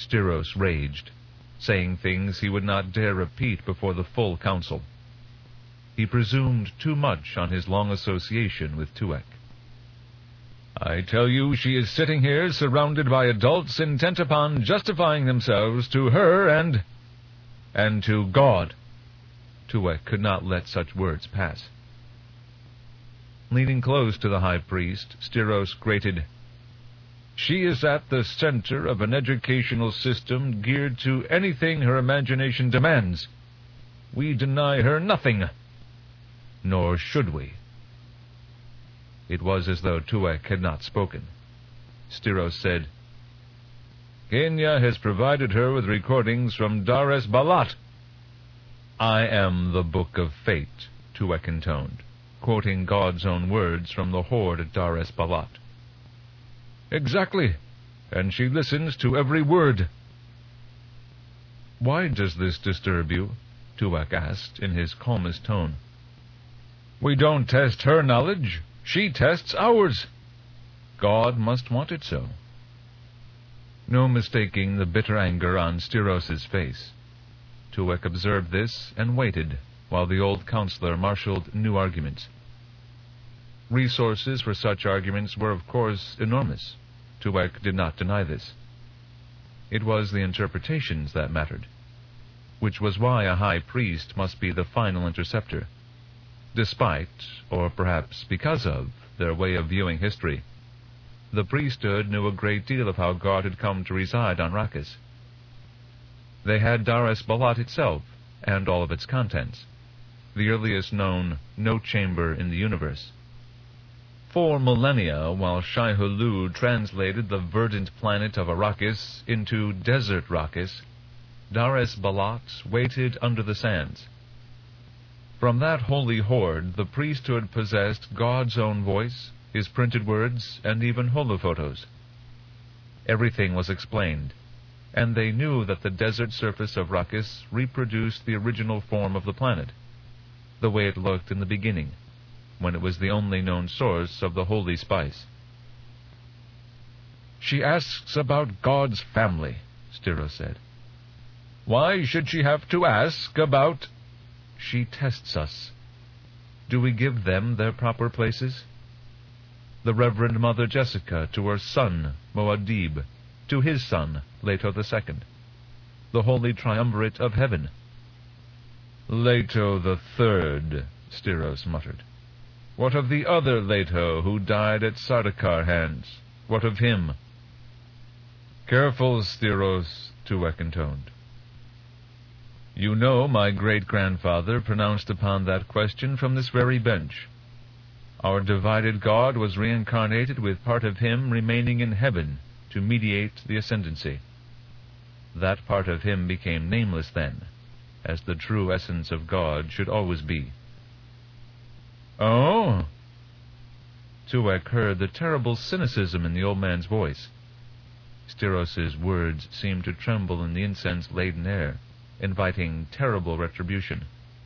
Styros raged, saying things he would not dare repeat before the full council. He presumed too much on his long association with Tuek. "I tell you, she is sitting here surrounded by adults intent upon justifying themselves to her and to God." Tuek could not let such words pass. Leaning close to the high priest, Styros grated, "She is at the center of an educational system geared to anything her imagination demands. We deny her nothing. Nor should we." It was as though Tuek had not spoken. Styros said, "Kenya has provided her with recordings from Dar es Balat." "I am the Book of Fate," Tuek intoned, quoting God's own words from the horde at Dar es Balat. "Exactly, and she listens to every word." "Why does this disturb you?" Tuek asked in his calmest tone. "We don't test her knowledge. She tests ours. God must want it so." No mistaking the bitter anger on Styros's face. Tuek observed this and waited while the old counselor marshaled new arguments. Resources for such arguments were, of course, enormous. Tuek did not deny this. It was the interpretations that mattered, which was why a high priest must be the final interceptor. Despite, or perhaps because of, their way of viewing history, the priesthood knew a great deal of how God had come to reside on Arrakis. They had Dar es Balat itself, and all of its contents, the earliest known note chamber in the universe. For millennia, while Shai Hulud translated the verdant planet of Arrakis into desert Arrakis, Dar es Balat waited under the sands. From that holy horde, the priesthood possessed God's own voice, his printed words, and even holophotos. Everything was explained, and they knew that the desert surface of Arrakis reproduced the original form of the planet, the way it looked in the beginning, when it was the only known source of the holy spice. "She asks about God's family," Styros said. "Why should she have to ask about—" "She tests us. Do we give them their proper places? The Reverend Mother Jessica to her son, Muad'Dib, to his son, Leto II, the Holy Triumvirate of Heaven." "Leto III, Styros muttered. "What of the other Leto who died at Sardaukar hands? What of him?" "Careful, Styros," Tuek intoned. "You know my great-grandfather pronounced upon that question from this very bench. Our divided God was reincarnated with part of him remaining in heaven to mediate the ascendancy. That part of him became nameless then, as the true essence of God should always be." "Oh?" Tuek heard the terrible cynicism in the old man's voice. Styros's words seemed to tremble in the incense-laden air, inviting terrible retribution.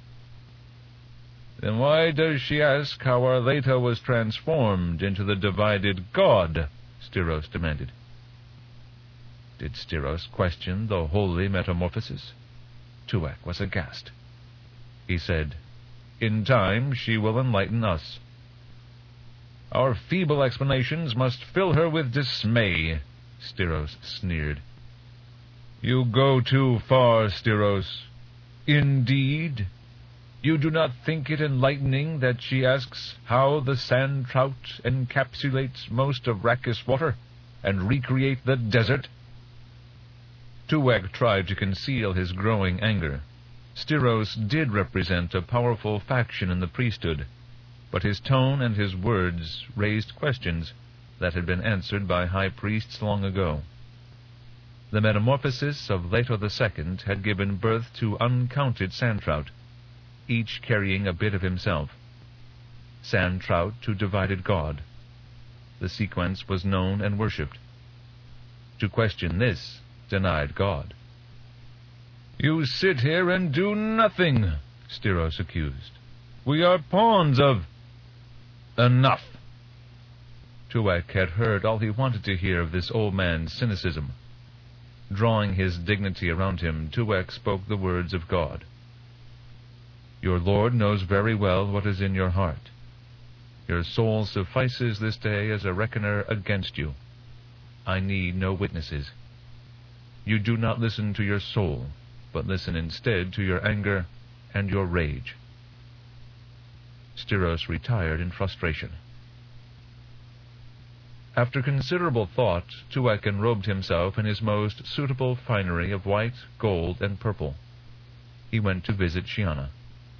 "Then why does she ask how our Leto was transformed into the divided God?" Styros demanded. Did Styros question the holy metamorphosis? Tuek was aghast. He said, "In time she will enlighten us." "Our feeble explanations must fill her with dismay," Styros sneered. "You go too far, Styros." "Indeed? You do not think it enlightening that she asks how the sand trout encapsulates most of Arrakis water and recreate the desert?" Tuek tried to conceal his growing anger. Styros did represent a powerful faction in the priesthood, but his tone and his words raised questions that had been answered by high priests long ago. The metamorphosis of Leto II had given birth to uncounted sand trout, each carrying a bit of himself. Sand trout to divided God. The sequence was known and worshipped. To question this denied God. "You sit here and do nothing," Styros accused. "We are pawns of—" "Enough!" Tuek had heard all he wanted to hear of this old man's cynicism. Drawing his dignity around him, Tuek spoke the words of God. "Your Lord knows very well what is in your heart. Your soul suffices this day as a reckoner against you. I need no witnesses. You do not listen to your soul, but listen instead to your anger and your rage." Styros retired in frustration. After considerable thought, Tuek enrobed himself in his most suitable finery of white, gold, and purple. He went to visit Shiana.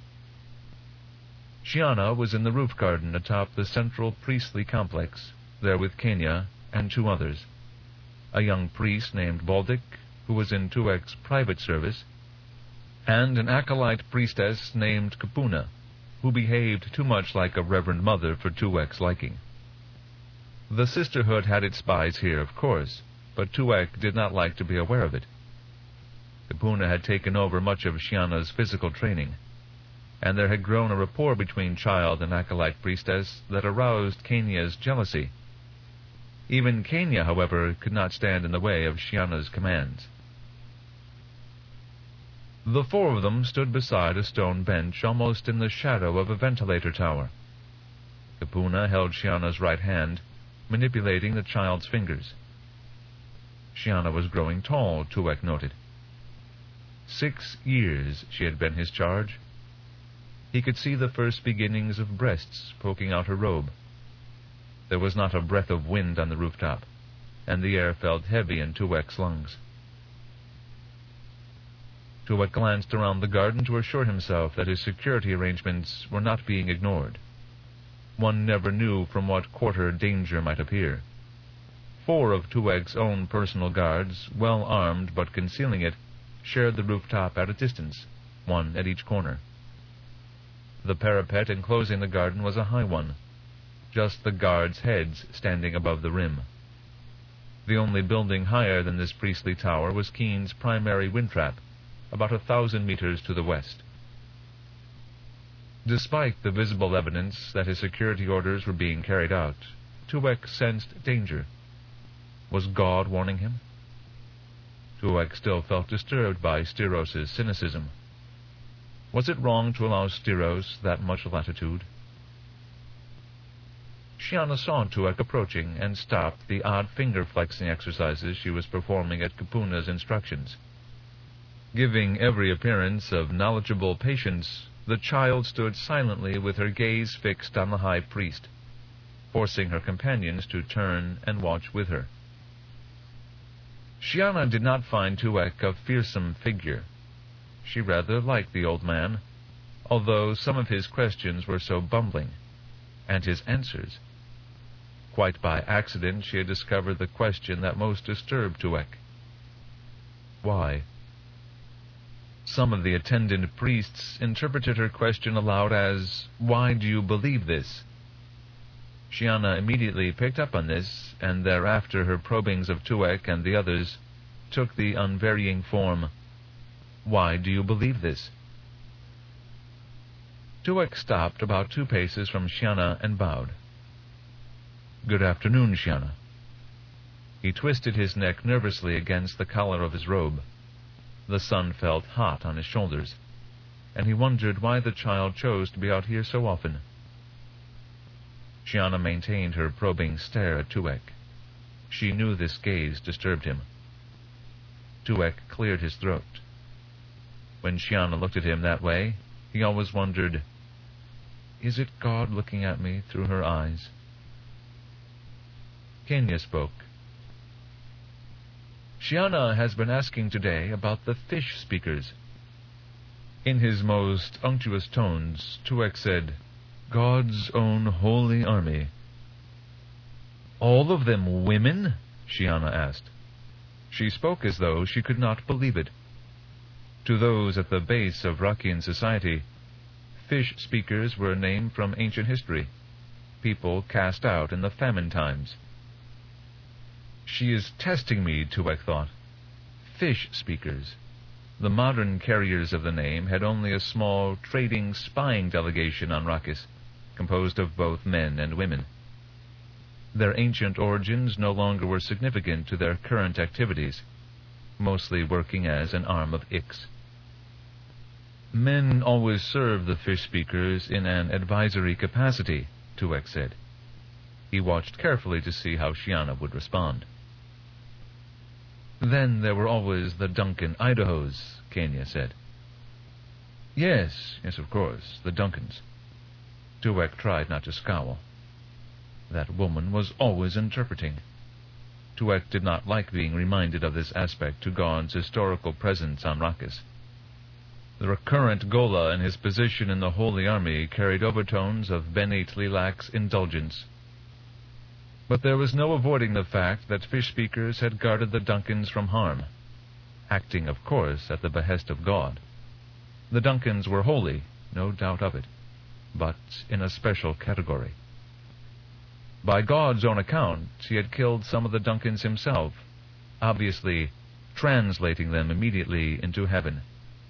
Shiana was in the roof garden atop the central priestly complex, there with Kenya and 2 others, a young priest named Baldic, who was in Tuek's private service, and an acolyte priestess named Kupuna, who behaved too much like a reverend mother for Tuek's liking. The sisterhood had its spies here, of course, but Tuek did not like to be aware of it. Kupuna had taken over much of Shiana's physical training, and there had grown a rapport between child and acolyte priestess that aroused Kenya's jealousy. Even Kenya, however, could not stand in the way of Shiana's commands. The 4 of them stood beside a stone bench almost in the shadow of a ventilator tower. Kupuna held Shiana's right hand, manipulating the child's fingers. Shiana was growing tall, Tuek noted. 6 years she had been his charge. He could see the first beginnings of breasts poking out her robe. There was not a breath of wind on the rooftop, and the air felt heavy in Tuek's lungs. Tuek glanced around the garden to assure himself that his security arrangements were not being ignored. One never knew from what quarter danger might appear. 4 of Tuek's own personal guards, well armed but concealing it, shared the rooftop at a distance, 1 at each corner. The parapet enclosing the garden was a high one, just the guards' heads standing above the rim. The only building higher than this priestly tower was Keen's primary wind trap, about 1,000 meters to the west. Despite the visible evidence that his security orders were being carried out, Tuek sensed danger. Was God warning him? Tuek still felt disturbed by Styros's cynicism. Was it wrong to allow Styros that much latitude? Shiana saw Tuek approaching and stopped the odd finger-flexing exercises she was performing at Kupuna's instructions. Giving every appearance of knowledgeable patience, the child stood silently with her gaze fixed on the high priest, forcing her companions to turn and watch with her. Shiana did not find Tuek a fearsome figure. She rather liked the old man, although some of his questions were so bumbling, and his answers. Quite by accident she had discovered the question that most disturbed Tuek. Why? Some of the attendant priests interpreted her question aloud as, "Why do you believe this?" Shiana immediately picked up on this, and thereafter her probings of Tuek and the others took the unvarying form, "Why do you believe this?" Tuek stopped about 2 paces from Shiana and bowed. "Good afternoon, Shiana." He twisted his neck nervously against the collar of his robe. The sun felt hot on his shoulders, and he wondered why the child chose to be out here so often. Shiana maintained her probing stare at Tuek. She knew this gaze disturbed him. Tuek cleared his throat. When Shiana looked at him that way, he always wondered, is it God looking at me through her eyes? Kenya spoke. Shiana has been asking today about the fish speakers. In his most unctuous tones, Tuek said, "God's own holy army." "All of them women?" Shiana asked. She spoke as though she could not believe it. To those at the base of Rakian society, fish speakers were a name from ancient history, people cast out in the famine times. She is testing me, Tuek thought. Fish speakers. The modern carriers of the name had only a small trading spying delegation on Rakis, composed of both men and women. Their ancient origins no longer were significant to their current activities. mostly working as an arm of Ix. Men always serve the fish speakers in an advisory capacity, Tuek said. He watched carefully to see how Shiana would respond. Then there were always the Duncan Idahos, Kenya said. Yes, of course, the Duncans. Tuek tried not to scowl. That woman was always interpreting. Tuek did not like being reminded of this aspect to God's historical presence on Rakis. The recurrent Gola in his position in the Holy Army carried overtones of Beni Tlilak's indulgence. But there was no avoiding the fact that fish speakers had guarded the Duncans from harm, acting, of course, at the behest of God. The Duncans were holy, no doubt of it, but in a special category. By God's own account, he had killed some of the Duncans himself, obviously translating them immediately into heaven.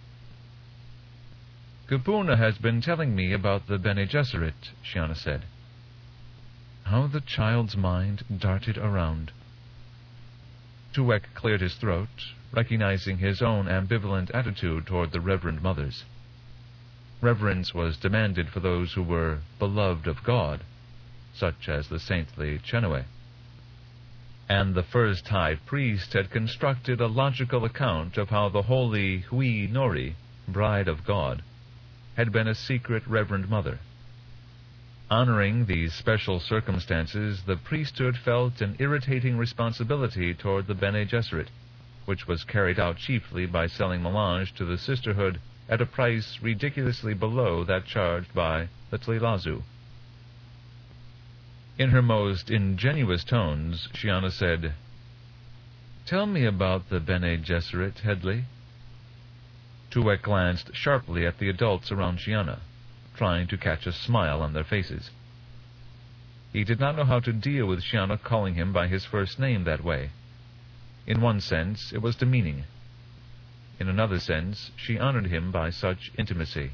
Kupuna has been telling me about the Bene Gesserit, Shiana said. How the child's mind darted around. Tuek cleared his throat, recognizing his own ambivalent attitude toward the Reverend Mothers. Reverence was demanded for those who were beloved of God, such as the saintly Chenue. And the first high priest had constructed a logical account of how the holy Hui Nori, bride of God, had been a secret Reverend Mother. Honoring these special circumstances, the priesthood felt an irritating responsibility toward the Bene Gesserit, which was carried out chiefly by selling melange to the sisterhood at a price ridiculously below that charged by the Tlilazu. In her most ingenuous tones, Shiana said, Tell me about the Bene Gesserit, Hedley. Tuek glanced sharply at the adults around Shiana, trying to catch a smile on their faces. He did not know how to deal with Shiana calling him by his first name that way. In one sense, it was demeaning. In another sense, she honored him by such intimacy.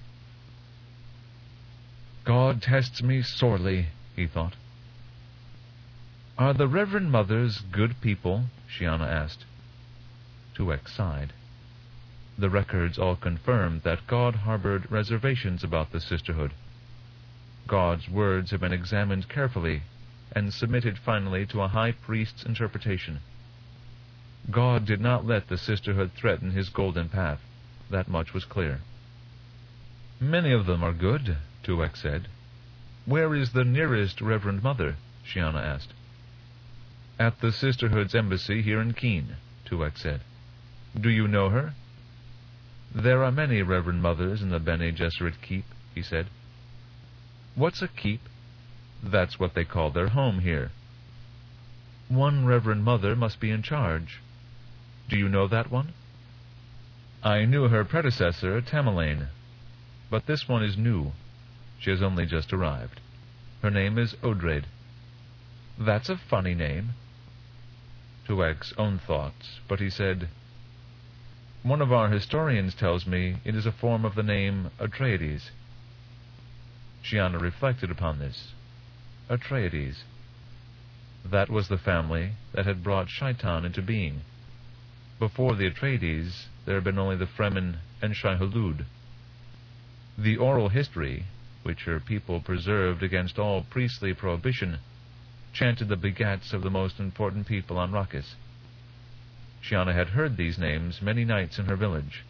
God tests me sorely, he thought. Are the Reverend Mothers good people? Shiana asked. Tuek sighed. The records all confirmed that God harbored reservations about the sisterhood. God's words have been examined carefully and submitted finally to a high priest's interpretation. God did not let the sisterhood threaten his golden path. That much was clear. Many of them are good, Tuek said. Where is the nearest Reverend Mother? Shiana asked. At the sisterhood's embassy here in Keen, Tuek said. Do you know her? There are many Reverend Mothers in the Bene Gesserit keep, he said. What's a keep? That's what they call their home here. One Reverend Mother must be in charge. Do you know that one? I knew her predecessor, Tamerlane, but this one is new. She has only just arrived. Her name is Odred. That's a funny name. Tuek's own thoughts, but he said, One of our historians tells me it is a form of the name Atreides. Shiana reflected upon this. Atreides. That was the family that had brought Shaitan into being. Before the Atreides, there had been only the Fremen and Shai-Hulud. The oral history, which her people preserved against all priestly prohibition, chanted the begats of the most important people on Rakis. Shiana had heard these names many nights in her village.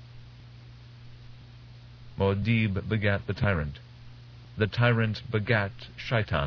Muad'Dib begat the tyrant begat Shaitan.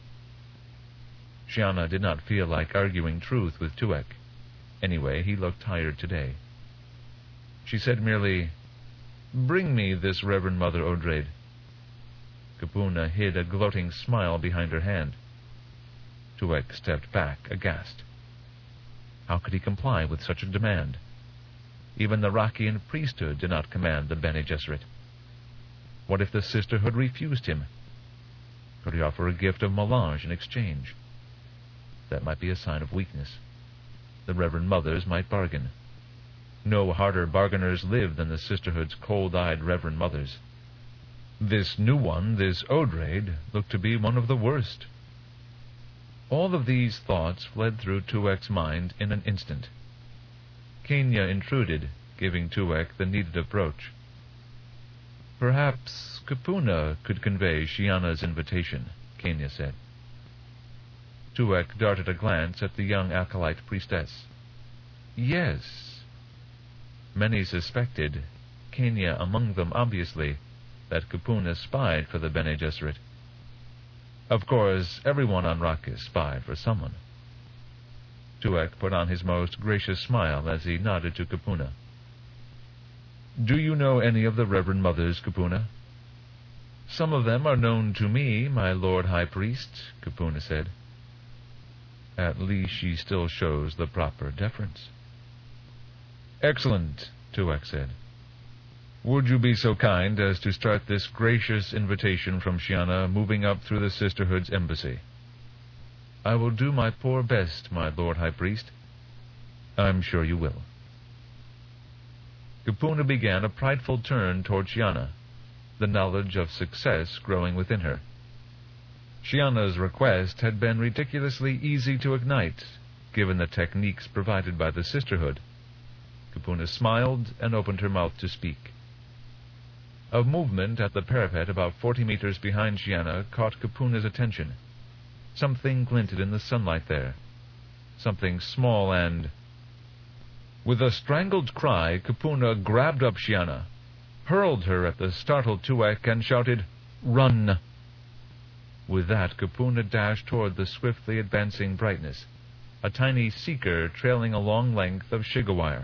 Shiana did not feel like arguing truth with Tuek. Anyway, he looked tired today. She said merely, Bring me this Reverend Mother Odred. Kupuna hid a gloating smile behind her hand. Tuek stepped back, aghast. How could he comply with such a demand? Even the Rakian priesthood did not command the Bene Gesserit. What if the sisterhood refused him? Could he offer a gift of melange in exchange? That might be a sign of weakness. The Reverend Mothers might bargain. No harder bargainers lived than the sisterhood's cold-eyed Reverend Mothers. This new one, this Odred, looked to be one of the worst. All of these thoughts fled through Tuek's mind in an instant. Kenya intruded, giving Tuek the needed approach. "Perhaps Kupuna could convey Shiana's invitation," Kenya said. Tuek darted a glance at the young acolyte priestess. Yes. Many suspected, Kenya among them obviously, that Kupuna spied for the Bene Gesserit. Of course, everyone on Rakis spied for someone. Tuek put on his most gracious smile as he nodded to Kupuna. "Do you know any of the Reverend Mothers, Kupuna?" "Some of them are known to me, my Lord High Priest," Kupuna said. "At least she still shows the proper deference." "Excellent," Tuek said. "Would you be so kind as to start this gracious invitation from Shiana moving up through the Sisterhood's embassy?" "I will do my poor best, my Lord High Priest." "I'm sure you will." Kupuna began a prideful turn toward Shiana, the knowledge of success growing within her. Shiana's request had been ridiculously easy to ignite, given the techniques provided by the Sisterhood. Kupuna smiled and opened her mouth to speak. A movement at the parapet about 40 meters behind Shiana caught Kupuna's attention. Something glinted in the sunlight there. Something small and... With a strangled cry, Kupuna grabbed up Shiana, hurled her at the startled Tuek, and shouted, "Run!" With that, Kupuna dashed toward the swiftly advancing brightness, a tiny seeker trailing a long length of Shiga wire.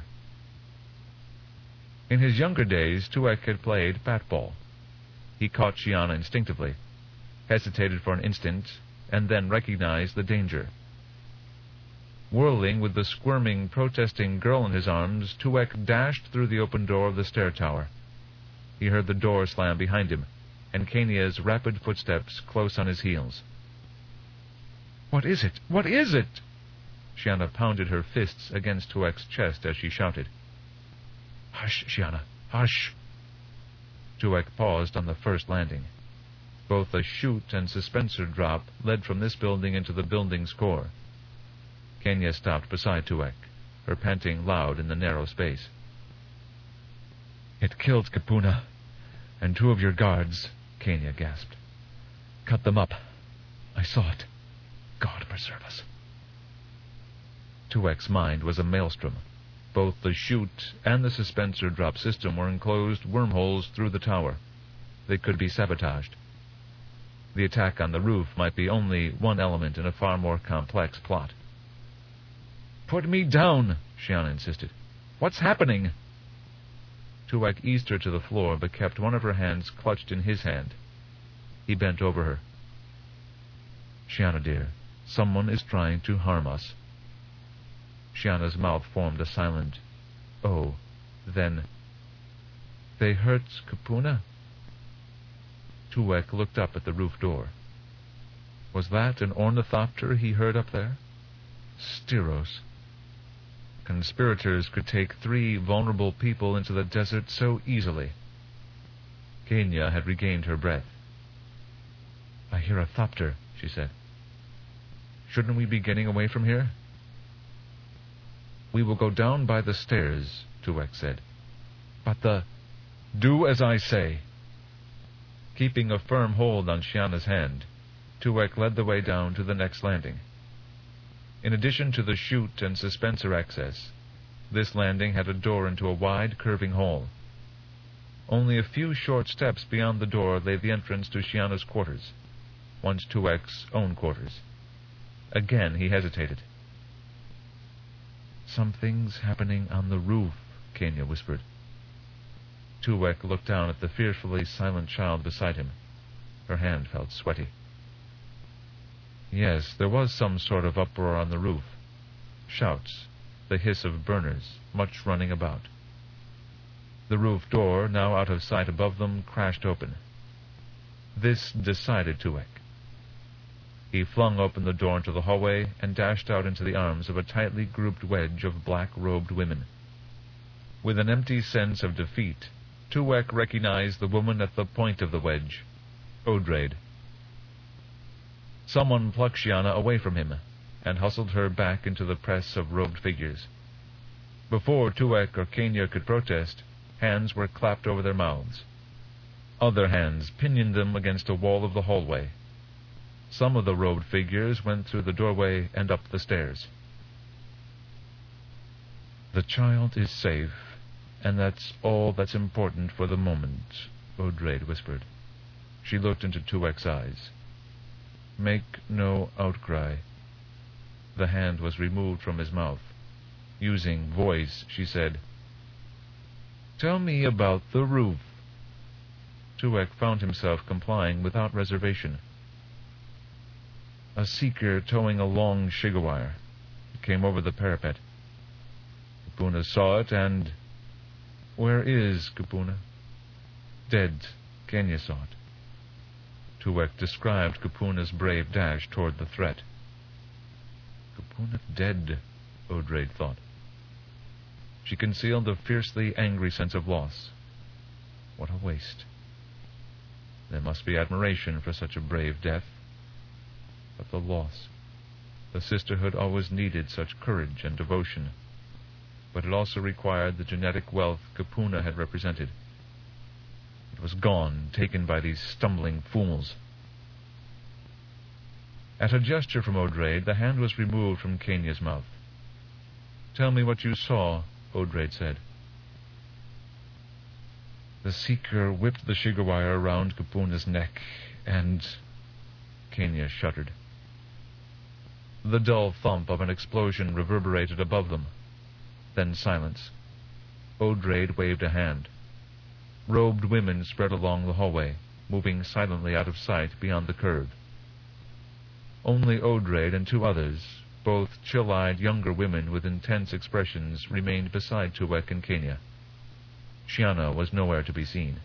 In his younger days, Tuek had played bat-ball. He caught Shiana instinctively, hesitated for an instant, and then recognized the danger. Whirling with the squirming, protesting girl in his arms, Tuek dashed through the open door of the stair tower. He heard the door slam behind him, and Kenya's rapid footsteps close on his heels. "What is it? What is it?" Shiana pounded her fists against Tuek's chest as she shouted. "Hush, Shiana, hush!" Tuek paused on the first landing. Both a chute and suspensor drop led from this building into the building's core. Kenya stopped beside Tuek, her panting loud in the narrow space. "It killed Kupuna, and 2 of your guards," Kenya gasped. "Cut them up. I saw it. God preserve us." Tuek's mind was a maelstrom. Both the chute and the suspensor drop system were enclosed wormholes through the tower. They could be sabotaged. The attack on the roof might be only one element in a far more complex plot. "Put me down," Shiana insisted. "What's happening?" Tuek eased her to the floor, but kept one of her hands clutched in his hand. He bent over her. "Shiana, dear, someone is trying to harm us." Shiana's mouth formed a silent, "Oh, then... They hurt Kupuna?" Tuek looked up at the roof door. Was that an ornithopter he heard up there? Styros. Conspirators could take 3 vulnerable people into the desert so easily. Kenya had regained her breath. "I hear a thopter," she said. "Shouldn't we be getting away from here?" "We will go down by the stairs," Tuek said. "But the—" "Do as I say." Keeping a firm hold on Shiana's hand, Tuek led the way down to the next landing. In addition to the chute and suspensor access, this landing had a door into a wide, curving hall. Only a few short steps beyond the door lay the entrance to Shiana's quarters, once Tuek's own quarters. Again he hesitated. "Something's happening on the roof," Kenya whispered. Tuek looked down at the fearfully silent child beside him. Her hand felt sweaty. Yes, there was some sort of uproar on the roof. Shouts, the hiss of burners, much running about. The roof door, now out of sight above them, crashed open. This decided Tuek. He flung open the door into the hallway and dashed out into the arms of a tightly grouped wedge of black-robed women. With an empty sense of defeat, Tuek recognized the woman at the point of the wedge, Odrade. Someone plucked Shiana away from him and hustled her back into the press of robed figures. Before Tuek or Kenya could protest, hands were clapped over their mouths. Other hands pinioned them against a wall of the hallway. Some of the robed figures went through the doorway and up the stairs. "The child is safe, and that's all that's important for the moment," Odraid whispered. She looked into Tuek's eyes. "Make no outcry." The hand was removed from his mouth. Using voice, she said, "Tell me about the roof." Tuek found himself complying without reservation. "A seeker towing a long shigawire. It came over the parapet. Kupuna saw it and—" "Where is Kupuna?" "Dead. Kenya saw it." Tuek described Kupuna's brave dash toward the threat. "Kupuna dead," Odraid thought. She concealed a fiercely angry sense of loss. What a waste. There must be admiration for such a brave death. But the loss. The sisterhood always needed such courage and devotion. But it also required the genetic wealth Kupuna had represented. It was gone, taken by these stumbling fools. At a gesture from Odraid, the hand was removed from Kenya's mouth. "Tell me what you saw," Odraid said. "The seeker whipped the shigawire around Kupuna's neck, and—" Kenya shuddered. The dull thump of an explosion reverberated above them. Then silence. Odraid waved a hand. Robed women spread along the hallway, moving silently out of sight beyond the curve. Only Odraid and two others, both chill-eyed younger women with intense expressions, remained beside Tuek and Kenya. Shiana was nowhere to be seen.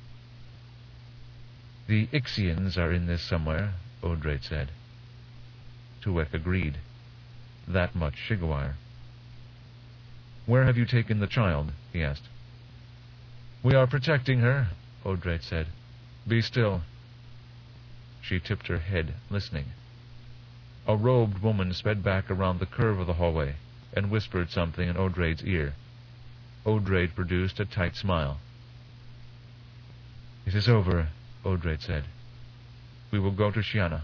"The Ixians are in this somewhere," Odraid said. Tuek agreed. That much shigawire. "Where have you taken the child?" he asked. "We are protecting her," Odraid said. "Be still." She tipped her head, listening. A robed woman sped back around the curve of the hallway and whispered something in Odraid's ear. Odraid produced a tight smile. "It is over," Odraid said. "We will go to Shiana."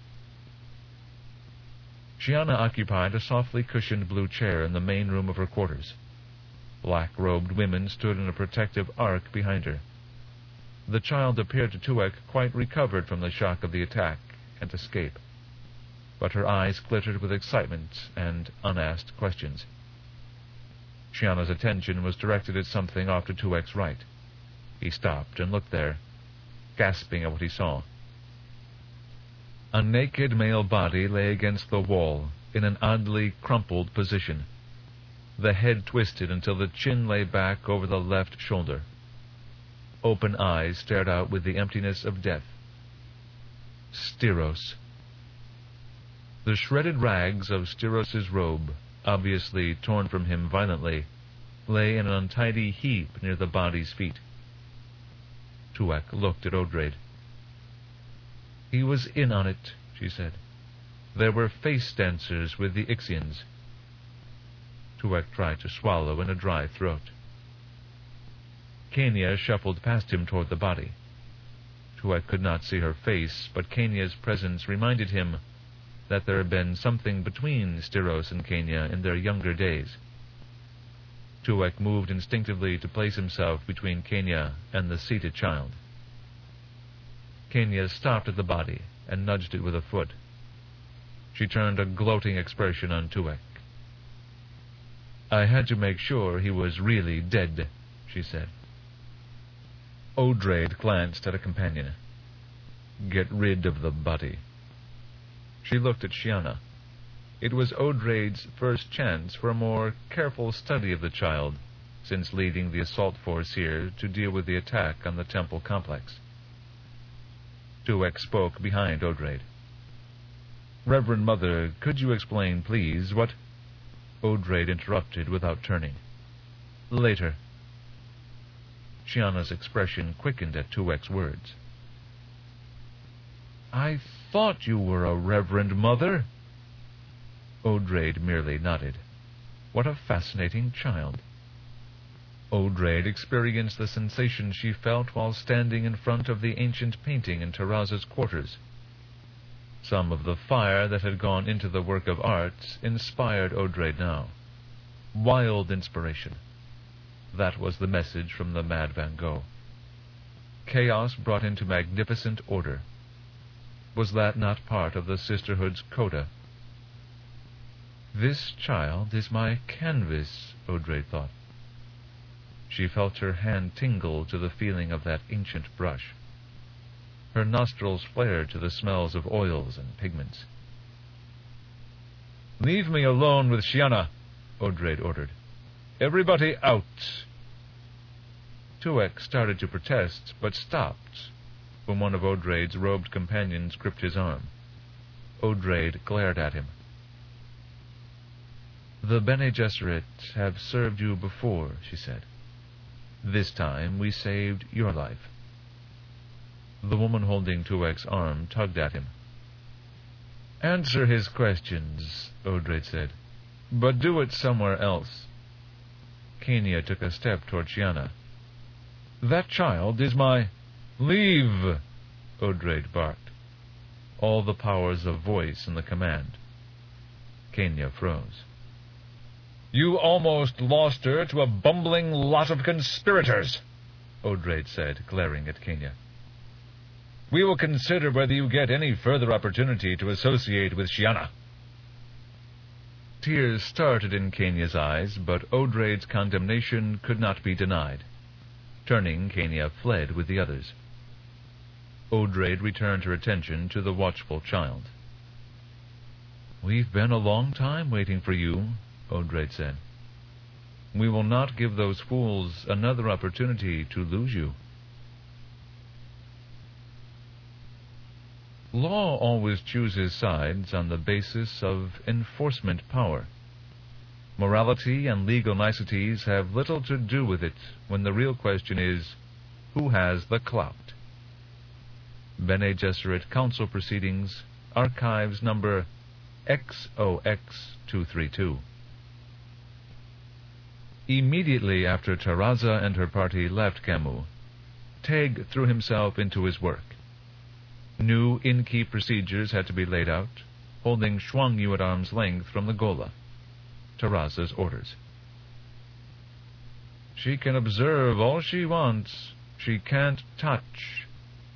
Shiana occupied a softly cushioned blue chair in the main room of her quarters. Black-robed women stood in a protective arc behind her. The child appeared to Tuek quite recovered from the shock of the attack and escape, but her eyes glittered with excitement and unasked questions. Shiana's attention was directed at something off to Tuek's right. He stopped and looked there, gasping at what he saw. A naked male body lay against the wall in an oddly crumpled position. The head twisted until the chin lay back over the left shoulder. Open eyes stared out with the emptiness of death. Styros. The shredded rags of Styros's robe, obviously torn from him violently, lay in an untidy heap near the body's feet. Tuek looked at Odraid. "He was in on it," she said. "There were face dancers with the Ixians." Tuek tried to swallow in a dry throat. Kenya shuffled past him toward the body. Tuek could not see her face, but Kenya's presence reminded him that there had been something between Styros and Kenya in their younger days. Tuek moved instinctively to place himself between Kenya and the seated child. Kenya stopped at the body and nudged it with a foot. She turned a gloating expression on Tuek. "I had to make sure he was really dead," she said. Odraid glanced at a companion. "Get rid of the body." She looked at Shiana. It was Odraid's first chance for a more careful study of the child since leading the assault force here to deal with the attack on the temple complex. Tuek spoke behind Odraid. "Reverend Mother, could you explain, please, what—" Odraid interrupted without turning. "Later." Shiana's expression quickened at Tuek's words. "I thought you were a Reverend Mother." Odraid merely nodded. What a fascinating child. Odraid experienced the sensation she felt while standing in front of the ancient painting in Terraza's quarters. Some of the fire that had gone into the work of art inspired Odraid now. Wild inspiration. That was the message from the mad Van Gogh. Chaos brought into magnificent order. Was that not part of the sisterhood's coda? This child is my canvas, Odraid thought. She felt her hand tingle to the feeling of that ancient brush. Her nostrils flared to the smells of oils and pigments. "Leave me alone with Shiana," Odraid ordered. "Everybody out." Tuek started to protest, but stopped when one of Odraid's robed companions gripped his arm. Odraid glared at him. "The Bene Gesserit have served you before," she said. "This time we saved your life." The woman holding Tuek's arm tugged at him. "Answer his questions," Odraid said, "but do it somewhere else." Kenya took a step toward Shiana. "That child is my—" "Leave!" Odraid barked, all the powers of voice in the command. Kenya froze. "You almost lost her to a bumbling lot of conspirators," Odraid said, glaring at Kenya. "We will consider whether you get any further opportunity to associate with Shiana." Tears started in Kenya's eyes, but Odraid's condemnation could not be denied. Turning, Kenya fled with the others. Odraid returned her attention to the watchful child. "We've been a long time waiting for you," Odraid said. "We will not give those fools another opportunity to lose you." Law always chooses sides on the basis of enforcement power. Morality and legal niceties have little to do with it when the real question is, who has the clout? Bene Gesserit Council Proceedings, Archives Number XOX232. Immediately after Terraza and her party left Camus, Teg threw himself into his work. New in-keep procedures had to be laid out, holding Xuangyu at arm's length from the Gola. Terraza's orders. "She can observe all she wants. She can't touch."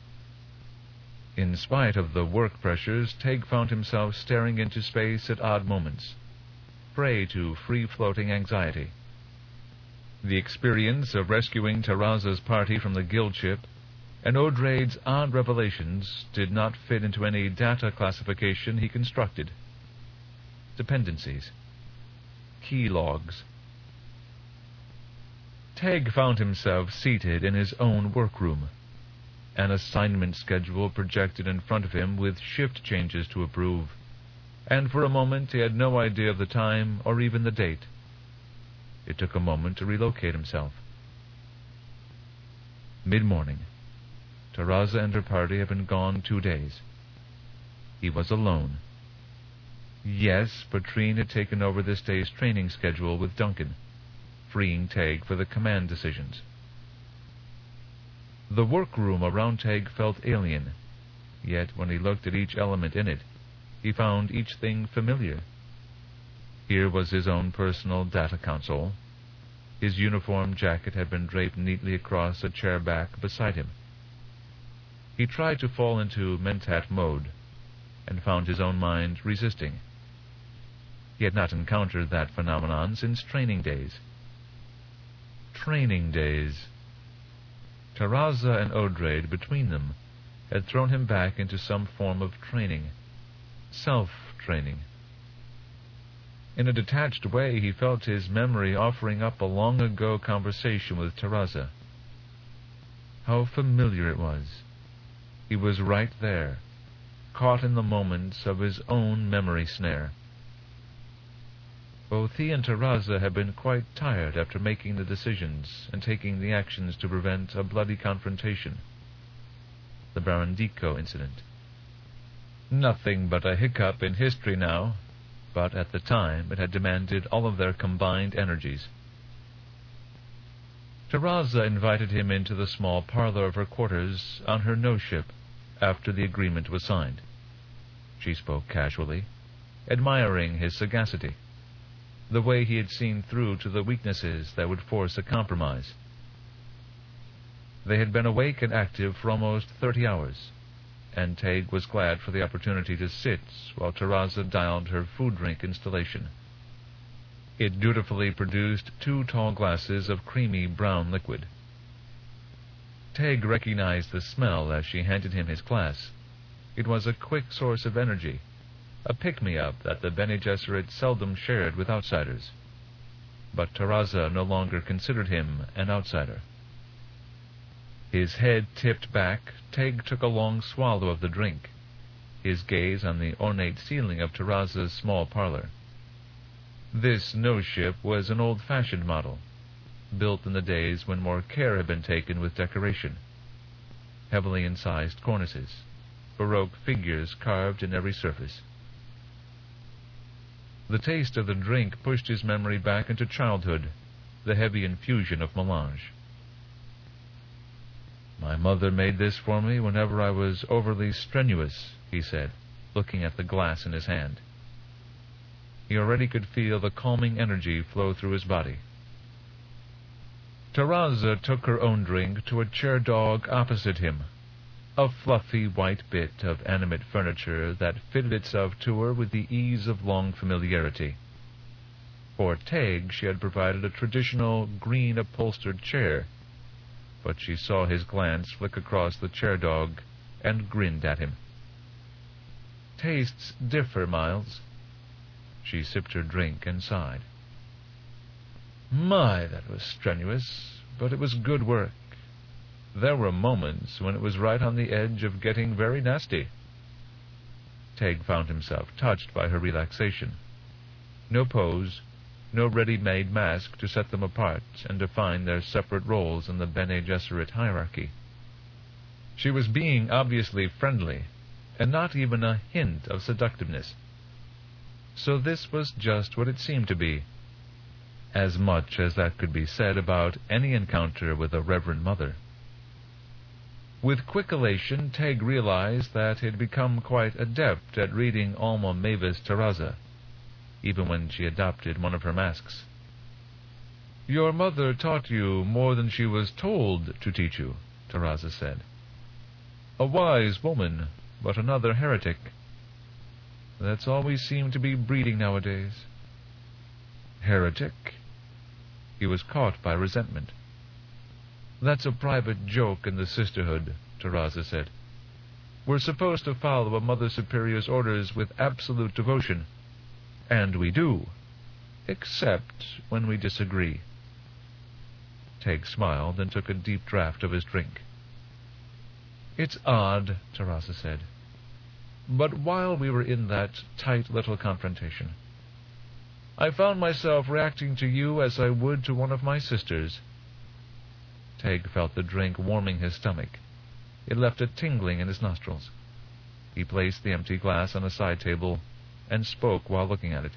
In spite of the work pressures, Teg found himself staring into space at odd moments, prey to free-floating anxiety. The experience of rescuing Terraza's party from the guild ship and Odraid's odd revelations did not fit into any data classification he constructed. Dependencies. Key logs. Teg found himself seated in his own workroom, an assignment schedule projected in front of him with shift changes to approve, and for a moment he had no idea of the time or even the date. It took a moment to relocate himself. Mid-morning. Terraza and her party had been gone 2 days. He was alone. Yes, Patrine had taken over this day's training schedule with Duncan, freeing Teg for the command decisions. The workroom around Teg felt alien, yet when he looked at each element in it, he found each thing familiar. Here was his own personal data console. His uniform jacket had been draped neatly across a chair back beside him. He tried to fall into mentat mode, and found his own mind resisting. He had not encountered that phenomenon since training days. Training days. Terraza and Odraid, between them, had thrown him back into some form of training. Self-training. In a detached way, he felt his memory offering up a long-ago conversation with Terraza. How familiar it was. He was right there, caught in the moments of his own memory snare. Both he and Terraza had been quite tired after making the decisions and taking the actions to prevent a bloody confrontation. The Barondico incident. Nothing but a hiccup in history now, but at the time it had demanded all of their combined energies. Taraza invited him into the small parlor of her quarters on her no-ship after the agreement was signed. She spoke casually, admiring his sagacity, the way he had seen through to the weaknesses that would force a compromise. They had been awake and active for almost 30 hours, and Tague was glad for the opportunity to sit while Taraza dialed her food-drink installation. It dutifully produced 2 tall glasses of creamy brown liquid. Tague recognized the smell as she handed him his glass. It was a quick source of energy, a pick-me-up that the Bene Gesserit seldom shared with outsiders. But Taraza no longer considered him an outsider. His head tipped back, Tague took a long swallow of the drink, his gaze on the ornate ceiling of Taraza's small parlor. This no-ship was an old-fashioned model, built in the days when more care had been taken with decoration. Heavily incised cornices, Baroque figures carved in every surface. The taste of the drink pushed his memory back into childhood, the heavy infusion of melange. "My mother made this for me whenever I was overly strenuous," he said, looking at the glass in his hand. He already could feel the calming energy flow through his body. Taraza took her own drink to a chair dog opposite him, a fluffy white bit of animate furniture that fitted itself to her with the ease of long familiarity. For Tague she had provided a traditional green upholstered chair, but she saw his glance flick across the chair dog and grinned at him. "Tastes differ, Miles." She sipped her drink and sighed. "My, that was strenuous, but it was good work. There were moments when it was right on the edge of getting very nasty." Tague found himself touched by her relaxation. No pose, no ready-made mask to set them apart and define their separate roles in the Bene Gesserit hierarchy. She was being obviously friendly, and not even a hint of seductiveness. So this was just what it seemed to be, as much as that could be said about any encounter with a Reverend Mother. With quick elation, Tague realized that he had become quite adept at reading Alma Mavis Taraza, even when she adopted one of her masks. "Your mother taught you more than she was told to teach you," Taraza said. "A wise woman, but another heretic. That's all we seem to be breeding nowadays." "Heretic?" He was caught by resentment. "That's a private joke in the sisterhood," Taraza said. "We're supposed to follow a Mother Superior's orders with absolute devotion. And we do, except when we disagree." Tague smiled and took a deep draught of his drink. "It's odd," Taraza said, "but while we were in that tight little confrontation, I found myself reacting to you as I would to one of my sisters." Tague felt the drink warming his stomach. It left a tingling in his nostrils. He placed the empty glass on a side table and spoke while looking at it.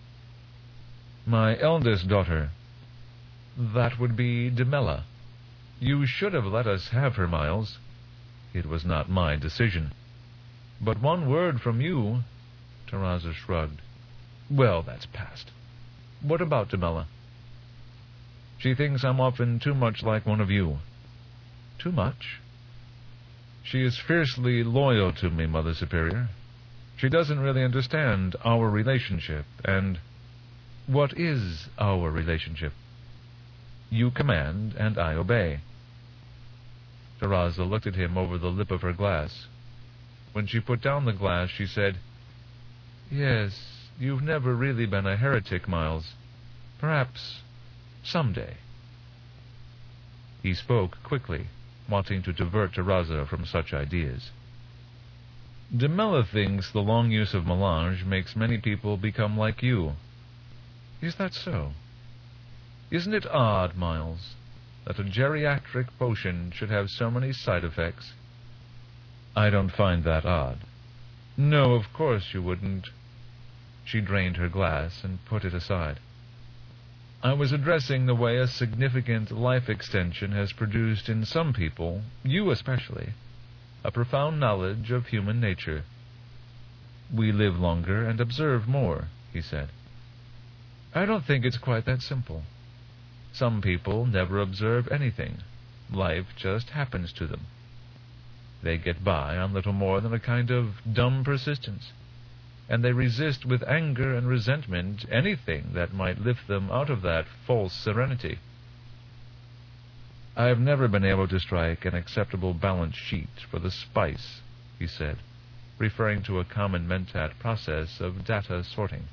"My eldest daughter. That would be Demella. You should have let us have her, Miles. It was not my decision. But one word from you—" Taraza shrugged. "Well, that's past. What about Demella?" "She thinks I'm often too much like one of you." "Too much?" "She is fiercely loyal to me, Mother Superior. She doesn't really understand our relationship, and—" "What is our relationship?" "You command, and I obey." Taraza looked at him over the lip of her glass. When she put down the glass, she said, "Yes, you've never really been a heretic, Miles. Perhaps someday." He spoke quickly, wanting to divert Taraza from such ideas. "Demella thinks the long use of melange makes many people become like you." "Is that so? Isn't it odd, Miles, that a geriatric potion should have so many side effects?" "I don't find that odd." "No, of course you wouldn't. She drained her glass and put it aside. "I was addressing the way a significant life extension has produced in some people, you especially, a profound knowledge of human nature. We live longer and observe more," he said. "I don't think it's quite that simple. Some people never observe anything. Life just happens to them. They get by on little more than a kind of dumb persistence, and they resist with anger and resentment anything that might lift them out of that false serenity. I have never been able to strike an acceptable balance sheet for the spice," he said, referring to a common mentat process of data sorting.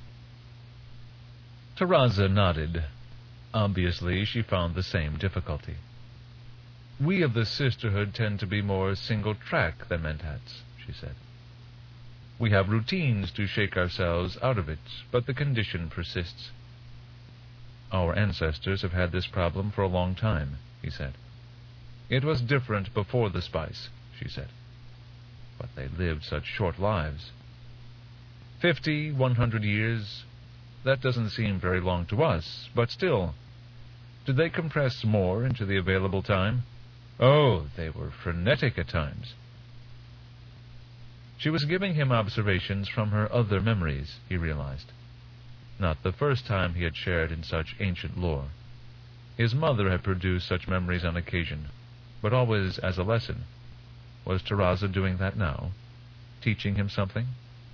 Taraza nodded. Obviously, she found the same difficulty. "We of the Sisterhood tend to be more single-track than mentats," she said. "We have routines to shake ourselves out of it, but the condition persists. Our ancestors have had this problem for a long time," he said. "It was different before the spice," she said. "But they lived such short lives. 50, 100 years, that doesn't seem very long to us, but still, did they compress more into the available time? Oh, they were frenetic at times." She was giving him observations from her other memories, he realized. Not the first time he had shared in such ancient lore. His mother had produced such memories on occasion, but always as a lesson. Was Taraza doing that now? Teaching him something?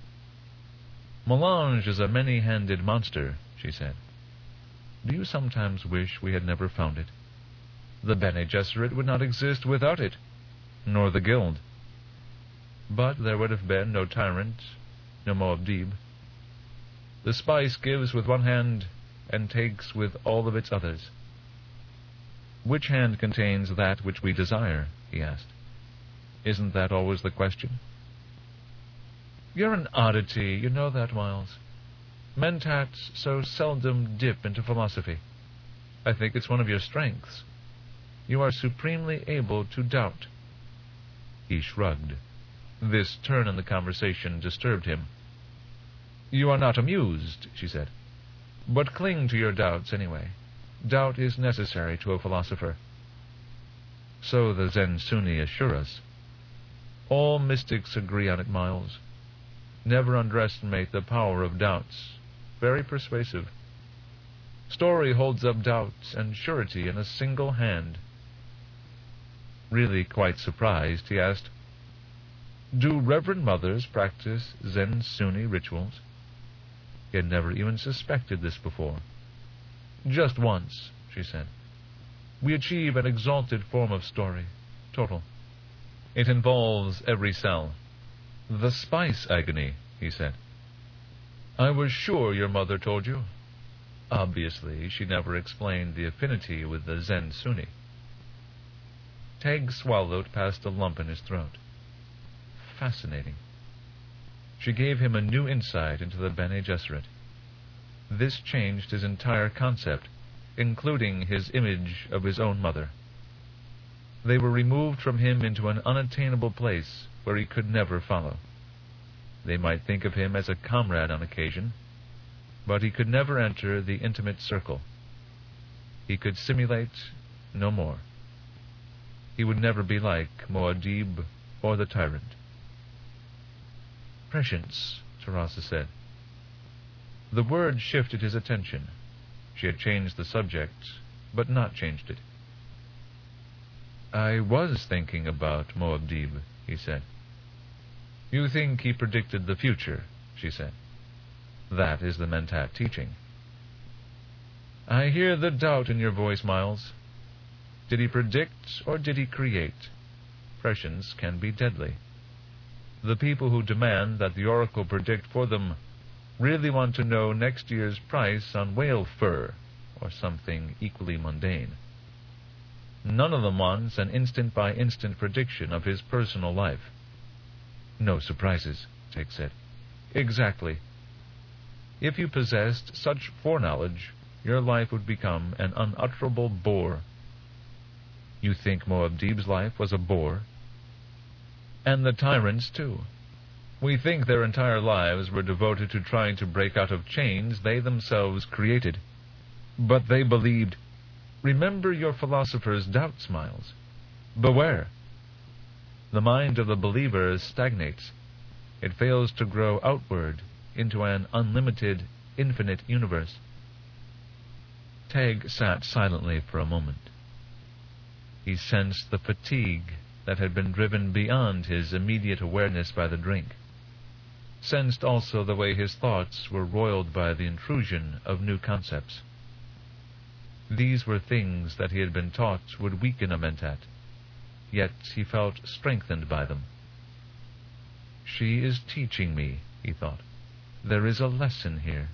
"Melange is a many-handed monster," she said. "Do you sometimes wish we had never found it? The Bene Gesserit would not exist without it, nor the Guild. But there would have been no tyrant, no Muad'Dib. The spice gives with one hand and takes with all of its others." "Which hand contains that which we desire?" he asked. "Isn't that always the question?" "You're an oddity, you know that, Miles. Mentats so seldom dip into philosophy. I think it's one of your strengths. You are supremely able to doubt." He shrugged. This turn in the conversation disturbed him. "You are not amused," she said. "But cling to your doubts anyway. Doubt is necessary to a philosopher." "So the Zen Sunni assure us." "All mystics agree on it, Miles. Never underestimate the power of doubts. Very persuasive. Story holds up doubts and surety in a single hand." Really quite surprised, he asked, "Do Reverend Mothers practice Zen Sunni rituals?" He had never even suspected this before. "Just once," she said. "We achieve an exalted form of story, total. It involves every cell." "The spice agony," he said. "I was sure your mother told you." Obviously, she never explained the affinity with the Zen Sunni. Teg swallowed past a lump in his throat. Fascinating. She gave him a new insight into the Bene Gesserit. This changed his entire concept, including his image of his own mother. They were removed from him into an unattainable place where he could never follow. They might think of him as a comrade on occasion, but he could never enter the intimate circle. He could simulate no more. He would never be like Muad'Dib or the tyrant. "Prescience," Taraza said. The word shifted his attention. She had changed the subject, but not changed it. "I was thinking about Muad'Dib," he said. "You think he predicted the future," she said. "That is the mentat teaching." "I hear the doubt in your voice, Miles. Did he predict or did he create? Prescience can be deadly. The people who demand that the oracle predict for them really want to know next year's price on whale fur, or something equally mundane. None of them wants an instant-by-instant prediction of his personal life." "No surprises," Teg said. "Exactly. If you possessed such foreknowledge, your life would become an unutterable bore." "You think Muad'Dib's life was a bore?" "And the tyrant's, too. We think their entire lives were devoted to trying to break out of chains they themselves created. But they believed. Remember your philosopher's doubt smiles. Beware. The mind of the believer stagnates. It fails to grow outward into an unlimited, infinite universe. Teg sat silently for a moment. He sensed the fatigue that had been driven beyond his immediate awareness by the drink. Sensed also the way his thoughts were roiled by the intrusion of new concepts. These were things that he had been taught would weaken a mentat, yet he felt strengthened by them. She is teaching me, he thought. There is a lesson here.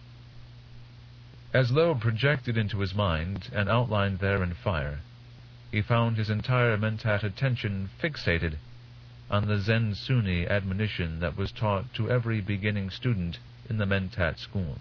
As though projected into his mind and outlined there in fire, he found his entire mentat attention fixated on the Zen Sunni admonition that was taught to every beginning student in the mentat school.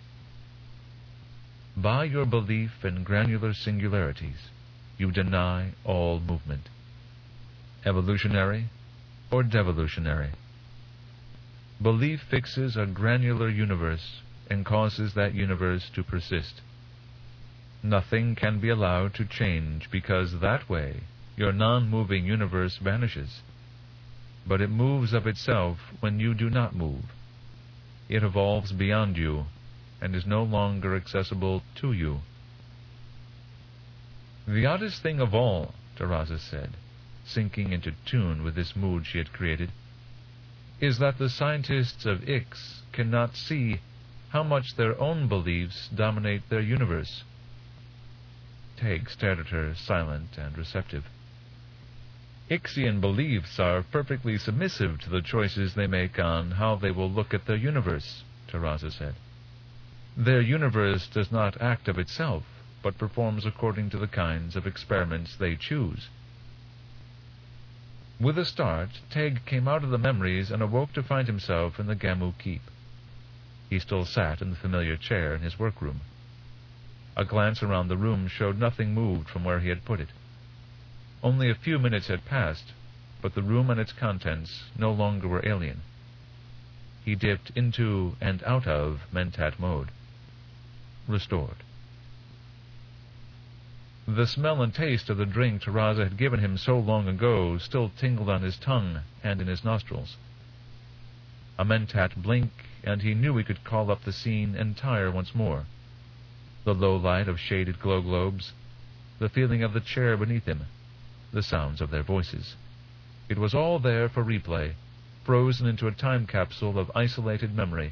By your belief in granular singularities, you deny all movement, evolutionary or devolutionary. Belief fixes a granular universe and causes that universe to persist. Nothing can be allowed to change because that way your non-moving universe vanishes. But it moves of itself when you do not move. It evolves beyond you and is no longer accessible to you. The oddest thing of all, Teresa said, sinking into tune with this mood she had created, is that the scientists of Ix cannot see how much their own beliefs dominate their universe. Teg stared at her, silent and receptive. Ixian beliefs are perfectly submissive to the choices they make on how they will look at their universe, Teresa said. Their universe does not act of itself, but performs according to the kinds of experiments they choose. With a start, Teg came out of the memories and awoke to find himself in the Gamu Keep. He still sat in the familiar chair in his workroom. A glance around the room showed nothing moved from where he had put it. Only a few minutes had passed, but the room and its contents no longer were alien. He dipped into and out of mentat mode. Restored. The smell and taste of the drink Teresa had given him so long ago still tingled on his tongue and in his nostrils. A mentat blink, and he knew he could call up the scene entire once more. The low light of shaded glow globes, the feeling of the chair beneath him, the sounds of their voices. It was all there for replay, frozen into a time capsule of isolated memory.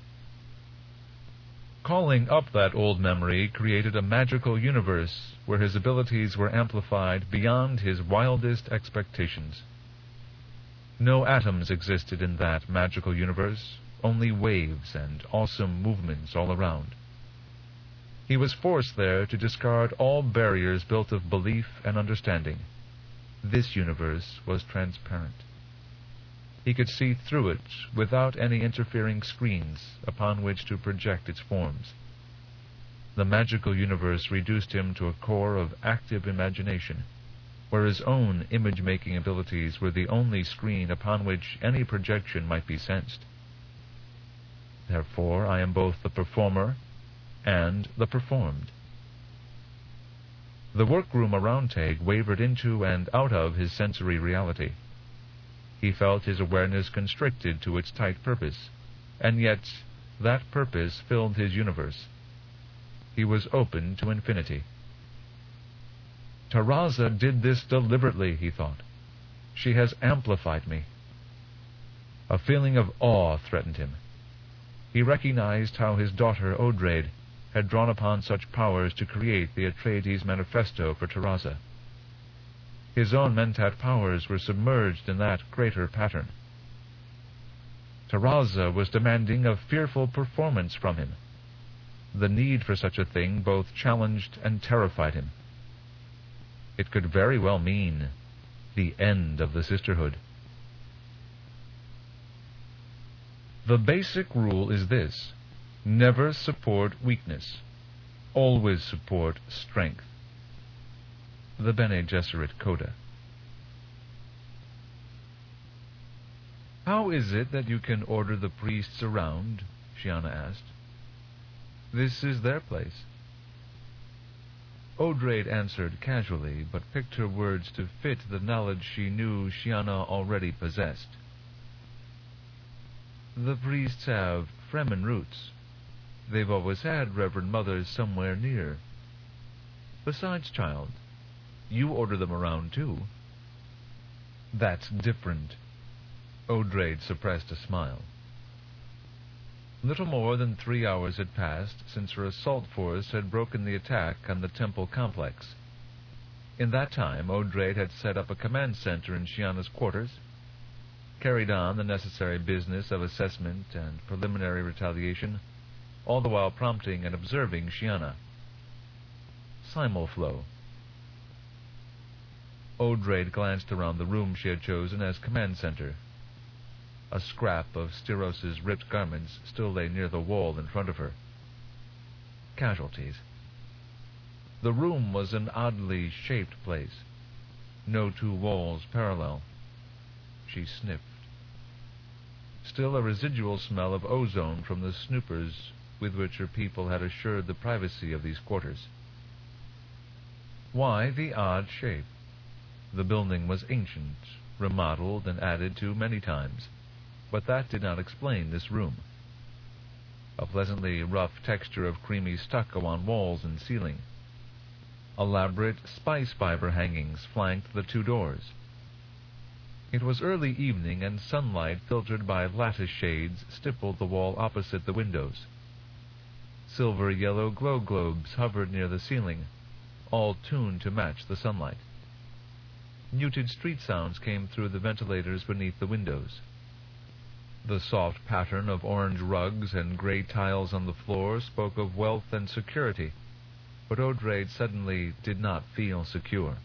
Calling up that old memory created a magical universe where his abilities were amplified beyond his wildest expectations. No atoms existed in that magical universe, only waves and awesome movements all around. He was forced there to discard all barriers built of belief and understanding. This universe was transparent. He could see through it without any interfering screens upon which to project its forms. The magical universe reduced him to a core of active imagination, where his own image-making abilities were the only screen upon which any projection might be sensed. Therefore, I am both the performer and the performed. The workroom around Teg wavered into and out of his sensory reality. He felt his awareness constricted to its tight purpose, and yet that purpose filled his universe. He was open to infinity. Teresa did this deliberately, he thought. She has amplified me. A feeling of awe threatened him. He recognized how his daughter, Odrade, had drawn upon such powers to create the Atreides Manifesto for Teresa. His own mentat powers were submerged in that greater pattern. Teresa was demanding a fearful performance from him. The need for such a thing both challenged and terrified him. It could very well mean the end of the sisterhood. The basic rule is this: never support weakness. Always support strength. The Bene Gesserit Coda. "How is it that you can order the priests around?" Shiana asked. "This is their place." Odrade answered casually, but picked her words to fit the knowledge she knew Shiana already possessed. "The priests have Fremen roots. They've always had Reverend Mothers somewhere near. Besides, child, you order them around too." "That's different." Odrade suppressed a smile. Little more than 3 hours had passed since her assault force had broken the attack on the temple complex. In that time, Odrade had set up a command center in Shiana's quarters, carried on the necessary business of assessment and preliminary retaliation, all the while prompting and observing Shiana. Simulflow. Odrade glanced around the room she had chosen as command center. A scrap of Styros's ripped garments still lay near the wall in front of her. Casualties. The room was an oddly shaped place. No two walls parallel. She sniffed. Still a residual smell of ozone from the snoopers with which her people had assured the privacy of these quarters. Why the odd shape? The building was ancient, remodeled and added to many times, but that did not explain this room. A pleasantly rough texture of creamy stucco on walls and ceiling. Elaborate spice fiber hangings flanked the 2 doors. It was early evening, and sunlight filtered by lattice shades stippled the wall opposite the windows. Silver-yellow glow globes hovered near the ceiling, all tuned to match the sunlight. Muted street sounds came through the ventilators beneath the windows. The soft pattern of orange rugs and gray tiles on the floor spoke of wealth and security, but Odrade suddenly did not feel secure.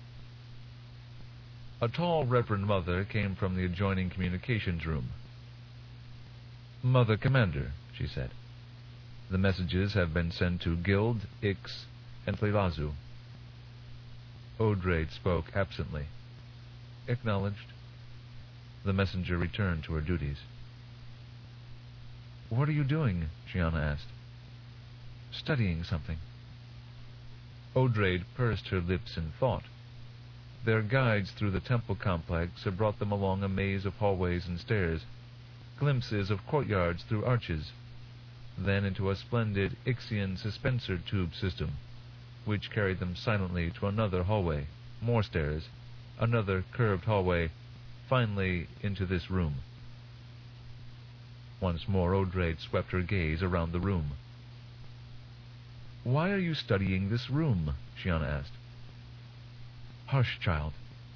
A tall Reverend Mother came from the adjoining communications room. "Mother Commander," she said, "the messages have been sent to Guild, Ix, and Tleilazu." Odrade spoke absently. "Acknowledged." The messenger returned to her duties. "What are you doing?" Shiana asked. "Studying something." Odrade pursed her lips in thought. Their guides through the temple complex had brought them along a maze of hallways and stairs, glimpses of courtyards through arches, then into a splendid Ixian suspensor tube system, which carried them silently to another hallway, more stairs, another curved hallway, finally into this room. Once more Odrade swept her gaze around the room. "Why are you studying this room?" Shiana asked. "Hush, child."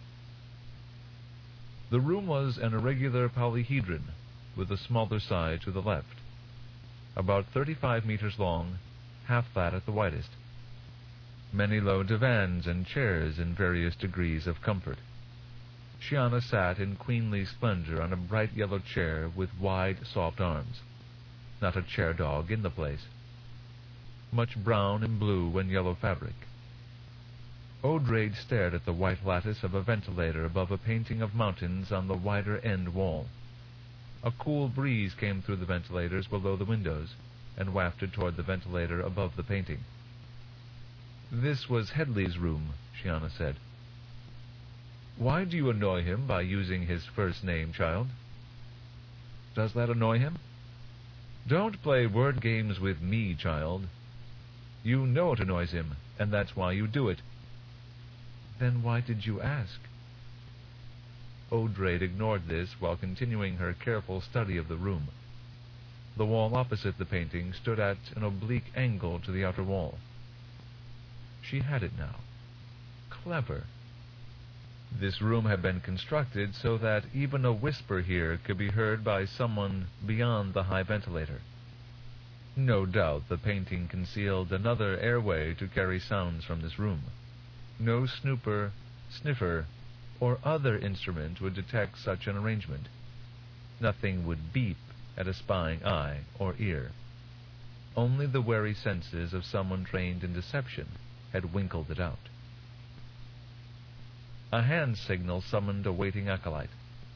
The room was an irregular polyhedron, with a smaller side to the left. About 35 meters long, half that at the widest. Many low divans and chairs in various degrees of comfort. Shiana sat in queenly splendor on a bright yellow chair with wide, soft arms. Not a chair dog in the place. Much brown and blue and yellow fabric. Odrade stared at the white lattice of a ventilator above a painting of mountains on the wider end wall. A cool breeze came through the ventilators below the windows and wafted toward the ventilator above the painting. "This was Headley's room," Shiana said. "Why do you annoy him by using his first name, child?" "Does that annoy him?" "Don't play word games with me, child. You know it annoys him, and that's why you do it." "Then why did you ask?" Odrade ignored this while continuing her careful study of the room. The wall opposite the painting stood at an oblique angle to the outer wall. She had it now. Clever. This room had been constructed so that even a whisper here could be heard by someone beyond the high ventilator. No doubt the painting concealed another airway to carry sounds from this room. No snooper, sniffer, or other instrument would detect such an arrangement. Nothing would beep at a spying eye or ear. Only the wary senses of someone trained in deception had winkled it out. A hand signal summoned a waiting acolyte.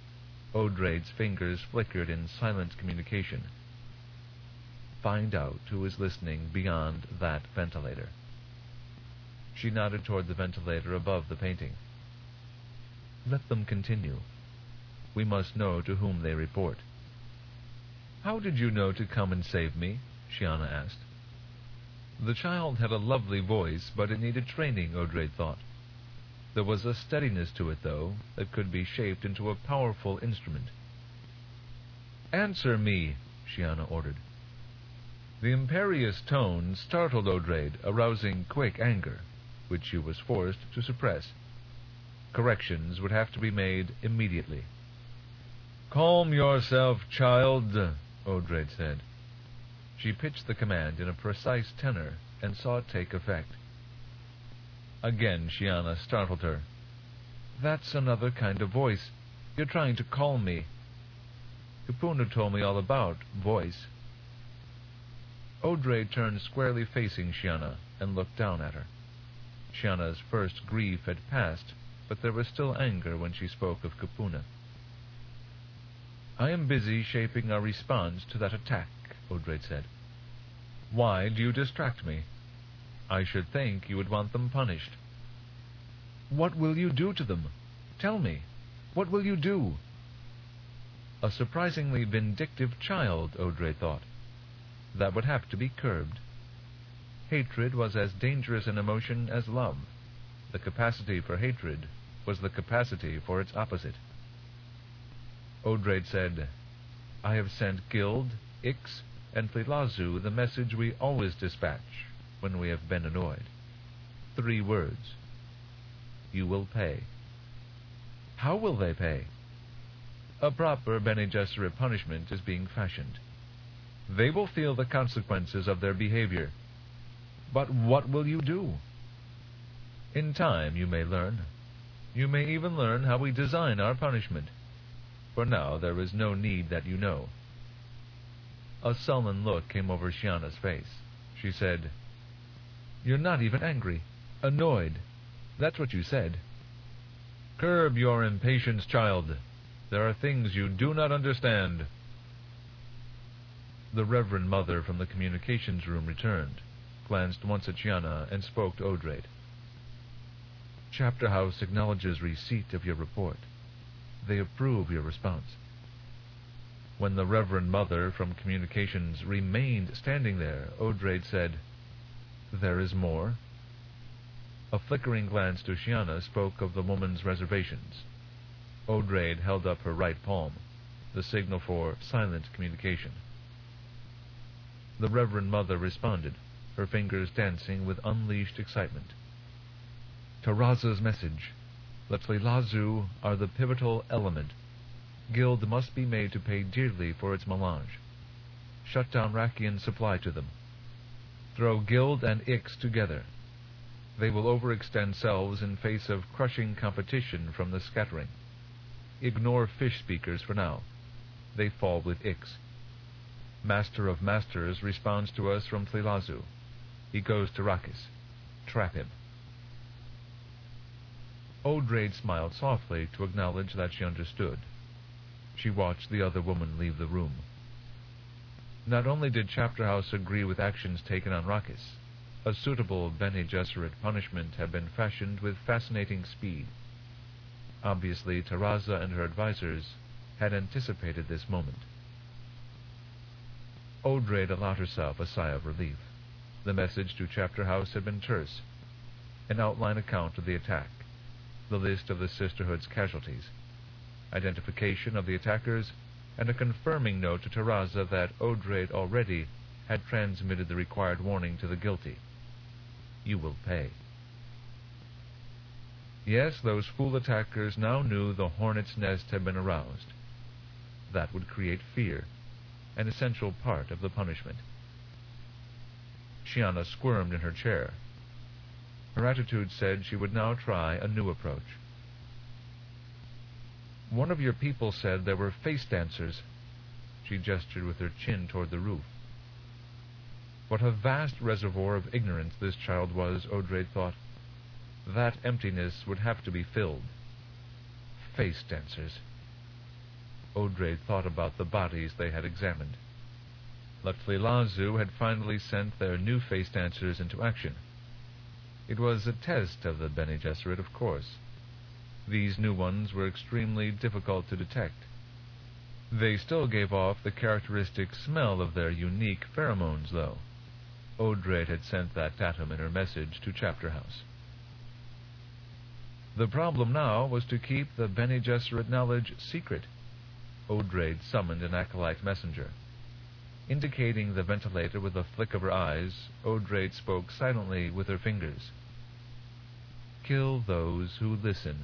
Odraid's fingers flickered in silent communication. Find out who is listening beyond that ventilator. She nodded toward the ventilator above the painting. Let them continue. We must know to whom they report. How did you know to come and save me? Shiana asked. The child had a lovely voice, but it needed training, Odraid thought. There was a steadiness to it, though, that could be shaped into a powerful instrument. Answer me, Shiana ordered. The imperious tone startled Odraid, arousing quick anger, which she was forced to suppress. Corrections would have to be made immediately. Calm yourself, child, Odraid said. She pitched the command in a precise tenor and saw it take effect. Again Shiana startled her. That's another kind of voice. You're trying to call me. Kupuna told me all about voice. Odraid turned squarely facing Shiana and looked down at her. Shiana's first grief had passed, but there was still anger when she spoke of Kupuna. I am busy shaping a response to that attack, Odraid said. Why do you distract me? I should think you would want them punished. What will you do to them? Tell me. What will you do? A surprisingly vindictive child, Odraid thought. That would have to be curbed. Hatred was as dangerous an emotion as love. The capacity for hatred was the capacity for its opposite. Odraid said, I have sent Gild, Ix, and Tlilazu the message we always dispatch when we have been annoyed. 3 words. You will pay. How will they pay? A proper Bene Gesserit punishment is being fashioned. They will feel the consequences of their behavior. But what will you do? In time you may learn. You may even learn how we design our punishment. For now there is no need that you know. A sullen look came over Shiana's face. She said, You're not even angry. Annoyed. That's what you said. Curb your impatience, child. There are things you do not understand. The Reverend Mother from the communications room returned, glanced once at Shiana, and spoke to Odraid. Chapter House acknowledges receipt of your report. They approve your response. When the Reverend Mother from communications remained standing there, Odraid said, There is more? A flickering glance to Shiana spoke of the woman's reservations. Odraid held up her right palm, the signal for silent communication. The Reverend Mother responded, her fingers dancing with unleashed excitement. Taraza's message. The Tlilazu are the pivotal element. Gild must be made to pay dearly for its melange. Shut down Rakian's supply to them. Throw Gild and Ix together. They will overextend selves in face of crushing competition from the scattering. Ignore fish speakers for now. They fall with Ix. Master of Masters responds to us from Tlilazu. He goes to Rakis. Trap him. Odraid smiled softly to acknowledge that she understood. She watched the other woman leave the room. Not only did Chapter House agree with actions taken on Rakis, a suitable Bene Gesserit punishment had been fashioned with fascinating speed. Obviously, Taraza and her advisors had anticipated this moment. Odraid allowed herself a sigh of relief. The message to Chapter House had been terse. An outline account of the attack, the list of the Sisterhood's casualties, identification of the attackers, and a confirming note to Taraza that Odraid already had transmitted the required warning to the guilty. You will pay. Yes, those fool attackers now knew the hornet's nest had been aroused. That would create fear, an essential part of the punishment. Shiana squirmed in her chair. Her attitude said she would now try a new approach. One of your people said there were face dancers. She gestured with her chin toward the roof. What a vast reservoir of ignorance this child was, Odraid thought. That emptiness would have to be filled. Face dancers. Odraid thought about the bodies they had examined. Latlilazu had finally sent their new-faced answers into action. It was a test of the Bene Gesserit, of course. These new ones were extremely difficult to detect. They still gave off the characteristic smell of their unique pheromones, though. Odraid had sent that datum in her message to Chapter House. The problem now was to keep the Bene Gesserit knowledge secret. Odraid summoned an acolyte messenger. Indicating the ventilator with a flick of her eyes, Odraid spoke silently with her fingers. "Kill those who listen."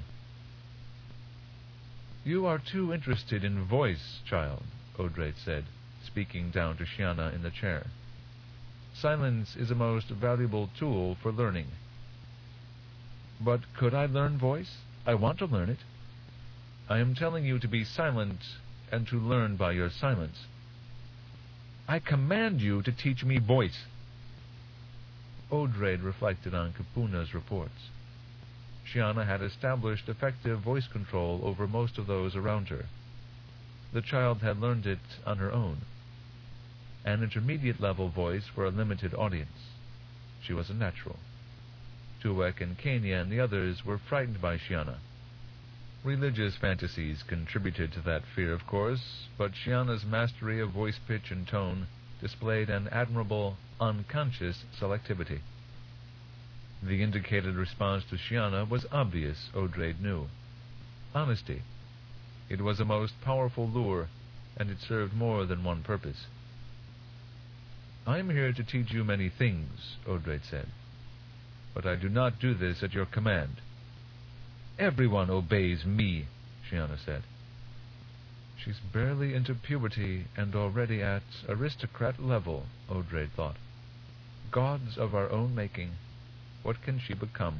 "You are too interested in voice, child," Odraid said, speaking down to Shiana in the chair. "Silence is a most valuable tool for learning." "But could I learn voice? I want to learn it." "I am telling you to be silent and to learn by your silence." "I command you to teach me voice." Odraid reflected on Capuna's reports. Shiana had established effective voice control over most of those around her. The child had learned it on her own. An intermediate-level voice for a limited audience. She was a natural. Tuek and Kania and the others were frightened by Shiana. Religious fantasies contributed to that fear, of course, but Shiana's mastery of voice pitch and tone displayed an admirable, unconscious selectivity. The indicated response to Shiana was obvious, Odraid knew. Honesty. It was a most powerful lure, and it served more than one purpose. "I am here to teach you many things," Odraid said, "but I do not do this at your command." "Everyone obeys me," Shiana said. She's barely into puberty and already at aristocrat level, Odraid thought. Gods of our own making. What can she become?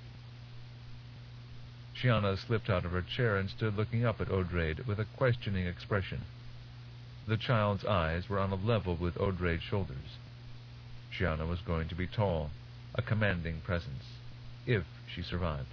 Shiana slipped out of her chair and stood looking up at Odraid with a questioning expression. The child's eyes were on a level with Odraid's shoulders. Shiana was going to be tall, a commanding presence, if she survived.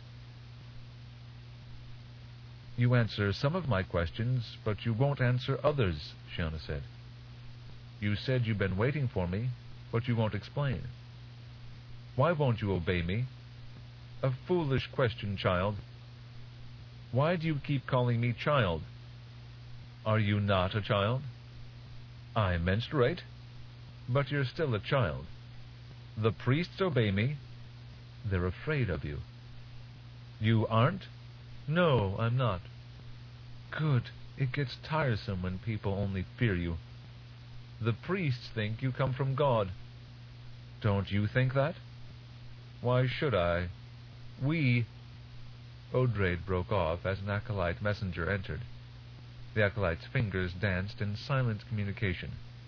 "You answer some of my questions, but you won't answer others," Shiana said. "You said you've been waiting for me, but you won't explain. Why won't you obey me?" "A foolish question, child." "Why do you keep calling me child?" "Are you not a child?" "I menstruate." "But you're still a child." "The priests obey me." "They're afraid of you." "You aren't?" "No, I'm not." "Good. It gets tiresome when people only fear you." "The priests think you come from God." "Don't you think that?" "Why should I? We—" Odraid broke off as an acolyte messenger entered. The acolyte's fingers danced in silent communication.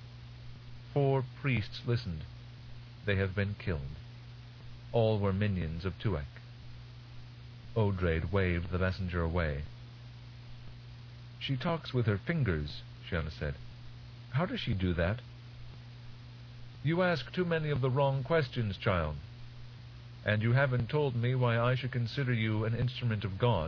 4 priests listened. They have been killed. All were minions of Tuek. Odraid waved the messenger away. "She talks with her fingers," Shiana said. "How does she do that?" "You ask too many of the wrong questions, child. And you haven't told me why I should consider you an instrument of God."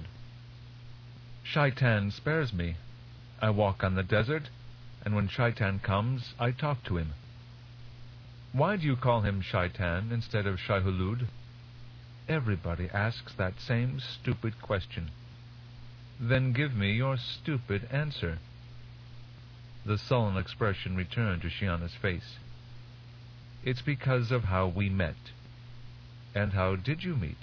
"Shaitan spares me. I walk on the desert, and when Shaitan comes, I talk to him." "Why do you call him Shaitan instead of Shai-Hulud?" "Everybody asks that same stupid question." "Then give me your stupid answer." The sullen expression returned to Shiana's face. "It's because of how we met." "And how did you meet?"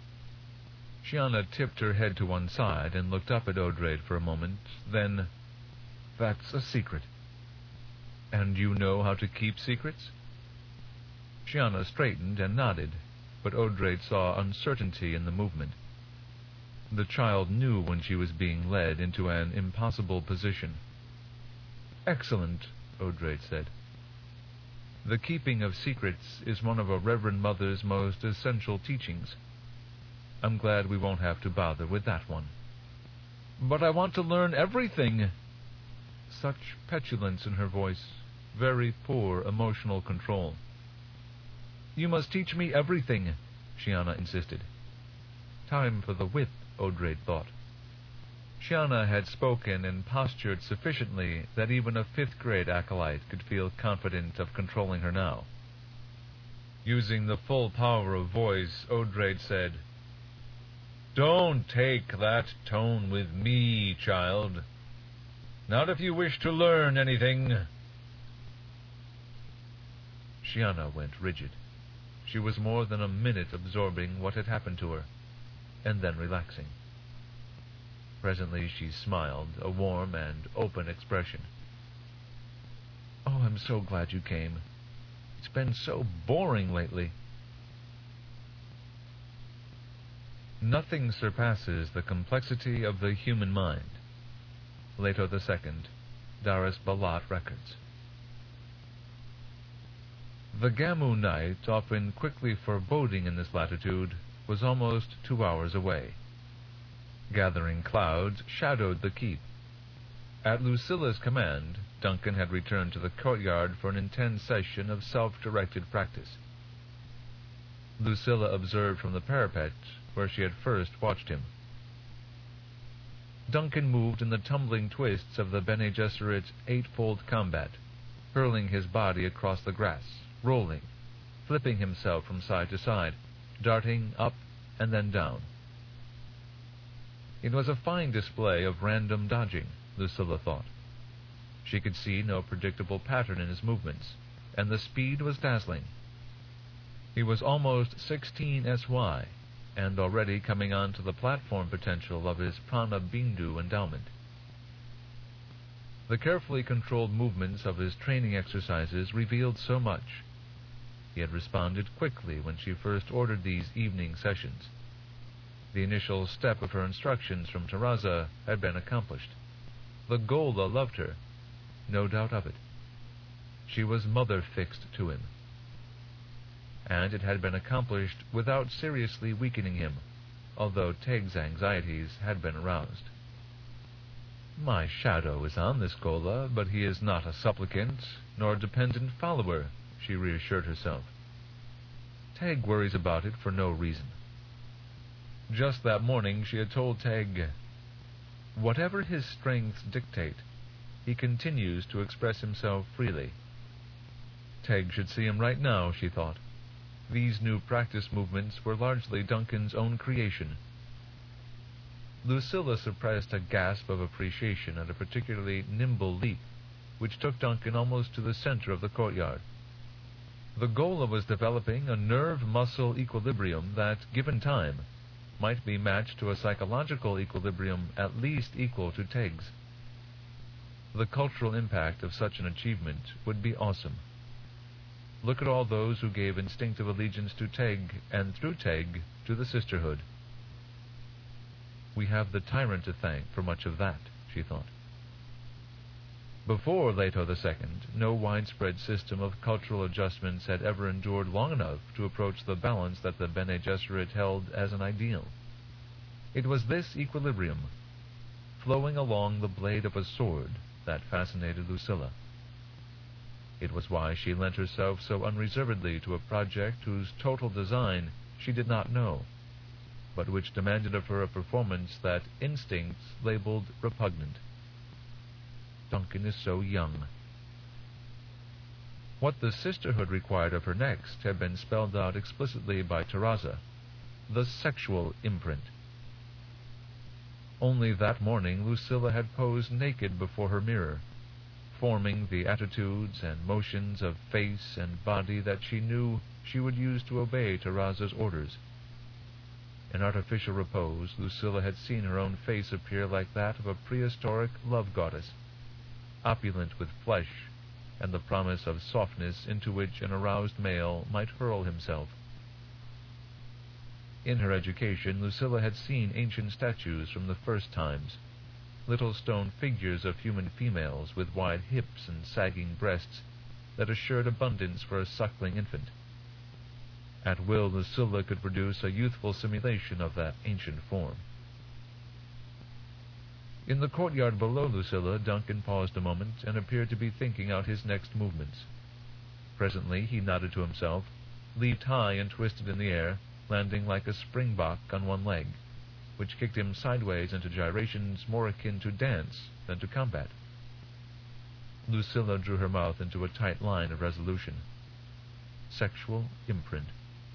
Shiana tipped her head to one side and looked up at Odraid for a moment, then, "That's a secret." "And you know how to keep secrets?" Shiana straightened and nodded, but Odraid saw uncertainty in the movement. The child knew when she was being led into an impossible position. "Excellent," Odraid said. "The keeping of secrets is one of a Reverend Mother's most essential teachings. I'm glad we won't have to bother with that one." "But I want to learn everything." Such petulance in her voice, very poor emotional control. "You must teach me everything," Shiana insisted. Time for the whip, Odraid thought. Chiana had spoken and postured sufficiently that even a fifth-grade acolyte could feel confident of controlling her now. Using the full power of voice, Odrade said, "Don't take that tone with me, child. Not if you wish to learn anything." Chiana went rigid. She was more than a minute absorbing what had happened to her, and then relaxing. Presently she smiled, a warm and open expression. "Oh, I'm so glad you came. It's been so boring lately." Nothing surpasses the complexity of the human mind. Leto II, Daris Balat Records. The Gamu night, often quickly foreboding in this latitude, was almost 2 hours away. Gathering clouds shadowed the keep. At Lucilla's command, Duncan had returned to the courtyard for an intense session of self-directed practice. Lucilla observed from the parapet, where she had first watched him. Duncan moved in the tumbling twists of the Bene Gesserit eightfold combat, hurling his body across the grass, rolling, flipping himself from side to side, darting up and then down. It was a fine display of random dodging, Lucilla thought. She could see no predictable pattern in his movements, and the speed was dazzling. He was almost 16 SY, and already coming on to the platform potential of his Prana Bindu endowment. The carefully controlled movements of his training exercises revealed so much. He had responded quickly when she first ordered these evening sessions. The initial step of her instructions from Taraza had been accomplished. The Gola loved her, no doubt of it. She was mother-fixed to him. And it had been accomplished without seriously weakening him, although Teg's anxieties had been aroused. "My shadow is on this Gola, but he is not a supplicant, nor a dependent follower," she reassured herself. Teg worries about it for no reason. Just that morning she had told Teg, "Whatever his strengths dictate, he continues to express himself freely." Teg should see him right now, she thought. These new practice movements were largely Duncan's own creation. Lucilla suppressed a gasp of appreciation at a particularly nimble leap, which took Duncan almost to the center of the courtyard. The Gola was developing a nerve-muscle equilibrium that, given time, might be matched to a psychological equilibrium at least equal to Teg's. The cultural impact of such an achievement would be awesome. Look at all those who gave instinctive allegiance to Teg, and through Teg, to the sisterhood. We have the tyrant to thank for much of that, she thought. Before Leto II, no widespread system of cultural adjustments had ever endured long enough to approach the balance that the Bene Gesserit held as an ideal. It was this equilibrium, flowing along the blade of a sword, that fascinated Lucilla. It was why she lent herself so unreservedly to a project whose total design she did not know, but which demanded of her a performance that instincts labeled repugnant. Duncan is so young. What the sisterhood required of her next had been spelled out explicitly by Taraza, the sexual imprint. Only that morning Lucilla had posed naked before her mirror, forming the attitudes and motions of face and body that she knew she would use to obey Taraza's orders. In artificial repose, Lucilla had seen her own face appear like that of a prehistoric love goddess, opulent with flesh and the promise of softness into which an aroused male might hurl himself. In her education, Lucilla had seen ancient statues from the first times, little stone figures of human females with wide hips and sagging breasts that assured abundance for a suckling infant. At will, Lucilla could produce a youthful simulation of that ancient form. In the courtyard below Lucilla, Duncan paused a moment and appeared to be thinking out his next movements. Presently he nodded to himself, leaped high and twisted in the air, landing like a springbok on one leg. which kicked him sideways into gyrations more akin to dance than to combat. Lucilla drew her mouth into a tight line of resolution. Sexual imprint.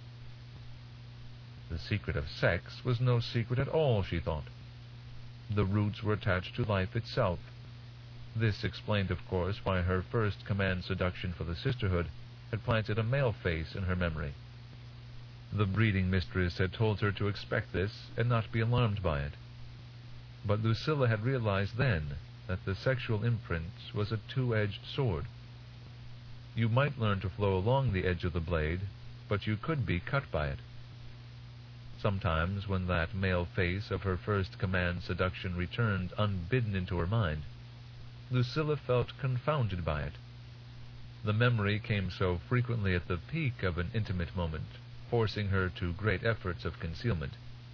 The secret of sex was no secret at all, she thought. The roots were attached to life itself. This explained, of course, why her first command seduction for the sisterhood had planted a male face in her memory. The breeding mistress had told her to expect this and not be alarmed by it. But Lucilla had realized then that the sexual imprint was a two-edged sword. You might learn to flow along the edge of the blade, but you could be cut by it. Sometimes, when that male face of her first command seduction returned unbidden into her mind, Lucilla felt confounded by it. The memory came so frequently at the peak of an intimate moment, forcing her to great efforts of concealment.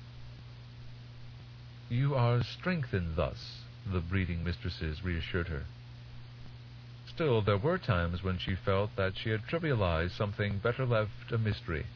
"You are strengthened thus," the breeding mistresses reassured her. Still, there were times when she felt that she had trivialized something better left a mystery.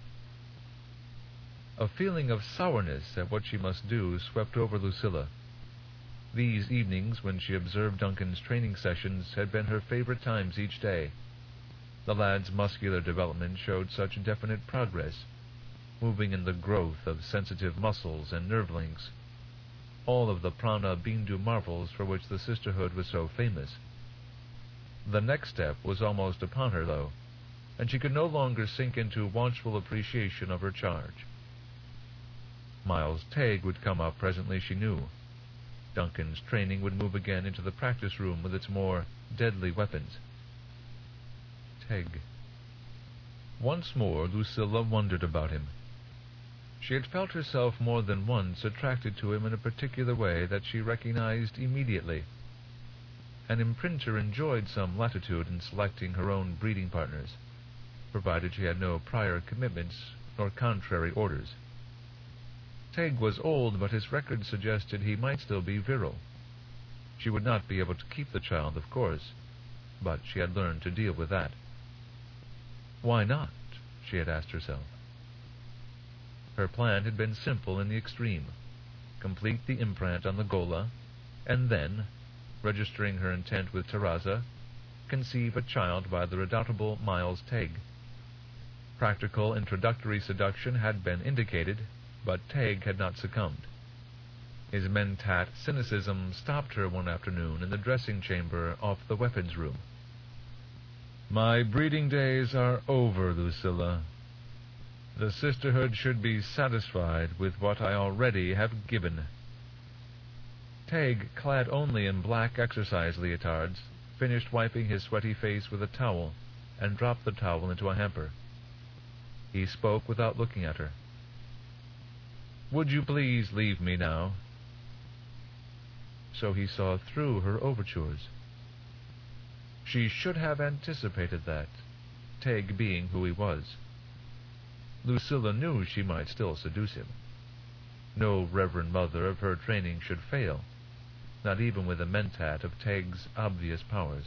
A feeling of sourness at what she must do swept over Lucilla. These evenings, when she observed Duncan's training sessions, had been her favorite times each day. The lad's muscular development showed such definite progress, moving in the growth of sensitive muscles and nerve links, all of the prana bindu marvels for which the sisterhood was so famous. The next step was almost upon her, though, and she could no longer sink into watchful appreciation of her charge. Miles Tegg would come up presently, she knew. Duncan's training would move again into the practice room with its more deadly weapons. Tegg. Once more Lucilla wondered about him. She had felt herself more than once attracted to him in a particular way that she recognized immediately. An imprinter enjoyed some latitude in selecting her own breeding partners, provided she had no prior commitments nor contrary orders. Tegg was old, but his record suggested he might still be virile. She would not be able to keep the child, of course, but she had learned to deal with that. Why not? She had asked herself. Her plan had been simple in the extreme. Complete the implant on the Gola, and then, registering her intent with Terraza, conceive a child by the redoubtable Miles Tegg. Practical introductory seduction had been indicated, but Tegg had not succumbed. His mentat cynicism stopped her one afternoon in the dressing chamber off the weapons room. "My breeding days are over, Lucilla. The sisterhood should be satisfied with what I already have given." Tegg, clad only in black exercise leotards, finished wiping his sweaty face with a towel and dropped the towel into a hamper. He spoke without looking at her. "Would you please leave me now?" So he saw through her overtures. She should have anticipated that, Tegg being who he was. Lucilla knew she might still seduce him. No reverend mother of her training should fail, not even with a mentat of Tegg's obvious powers.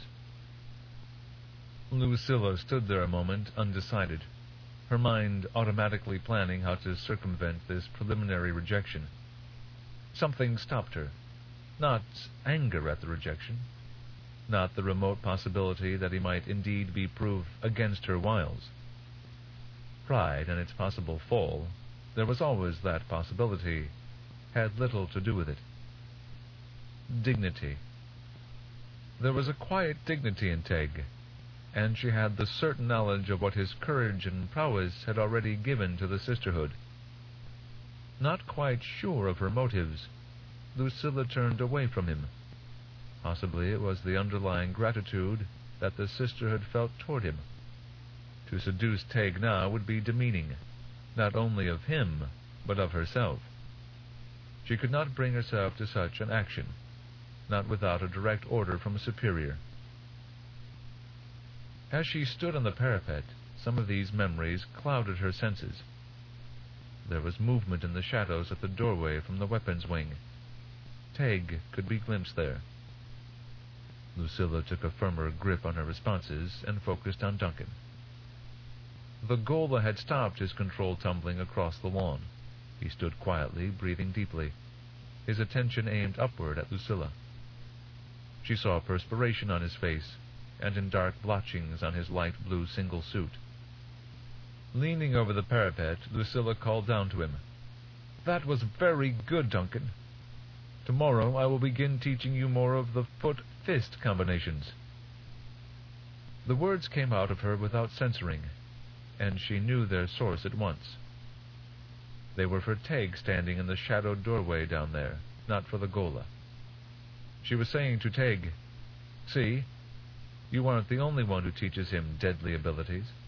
Lucilla stood there a moment, undecided, her mind automatically planning how to circumvent this preliminary rejection. Something stopped her. Not anger at the rejection, not the remote possibility that he might indeed be proof against her wiles. Pride and its possible fall, there was always that possibility, had little to do with it. Dignity. There was a quiet dignity in Tegg, and she had the certain knowledge of what his courage and prowess had already given to the sisterhood. Not quite sure of her motives, Lucilla turned away from him. Possibly it was the underlying gratitude that the sisterhood felt toward him. To seduce Tegg now would be demeaning, not only of him, but of herself. She could not bring herself to such an action, not without a direct order from a superior. As she stood on the parapet, some of these memories clouded her senses. There was movement in the shadows at the doorway from the weapons wing. Tegg could be glimpsed there. Lucilla took a firmer grip on her responses and focused on Duncan. The Gola had stopped his controlled tumbling across the lawn. He stood quietly, breathing deeply. his attention aimed upward at Lucilla. She saw perspiration on his face, and in dark blotchings on his light blue single suit. Leaning over the parapet, Lucilla called down to him, "That was very good, Duncan. Tomorrow I will begin teaching you more of the foot-fist combinations." The words came out of her without censoring, and she knew their source at once. They were for Teig standing in the shadowed doorway down there, not for the Ghola. She was saying to Teig, "See, you aren't the only one who teaches him deadly abilities.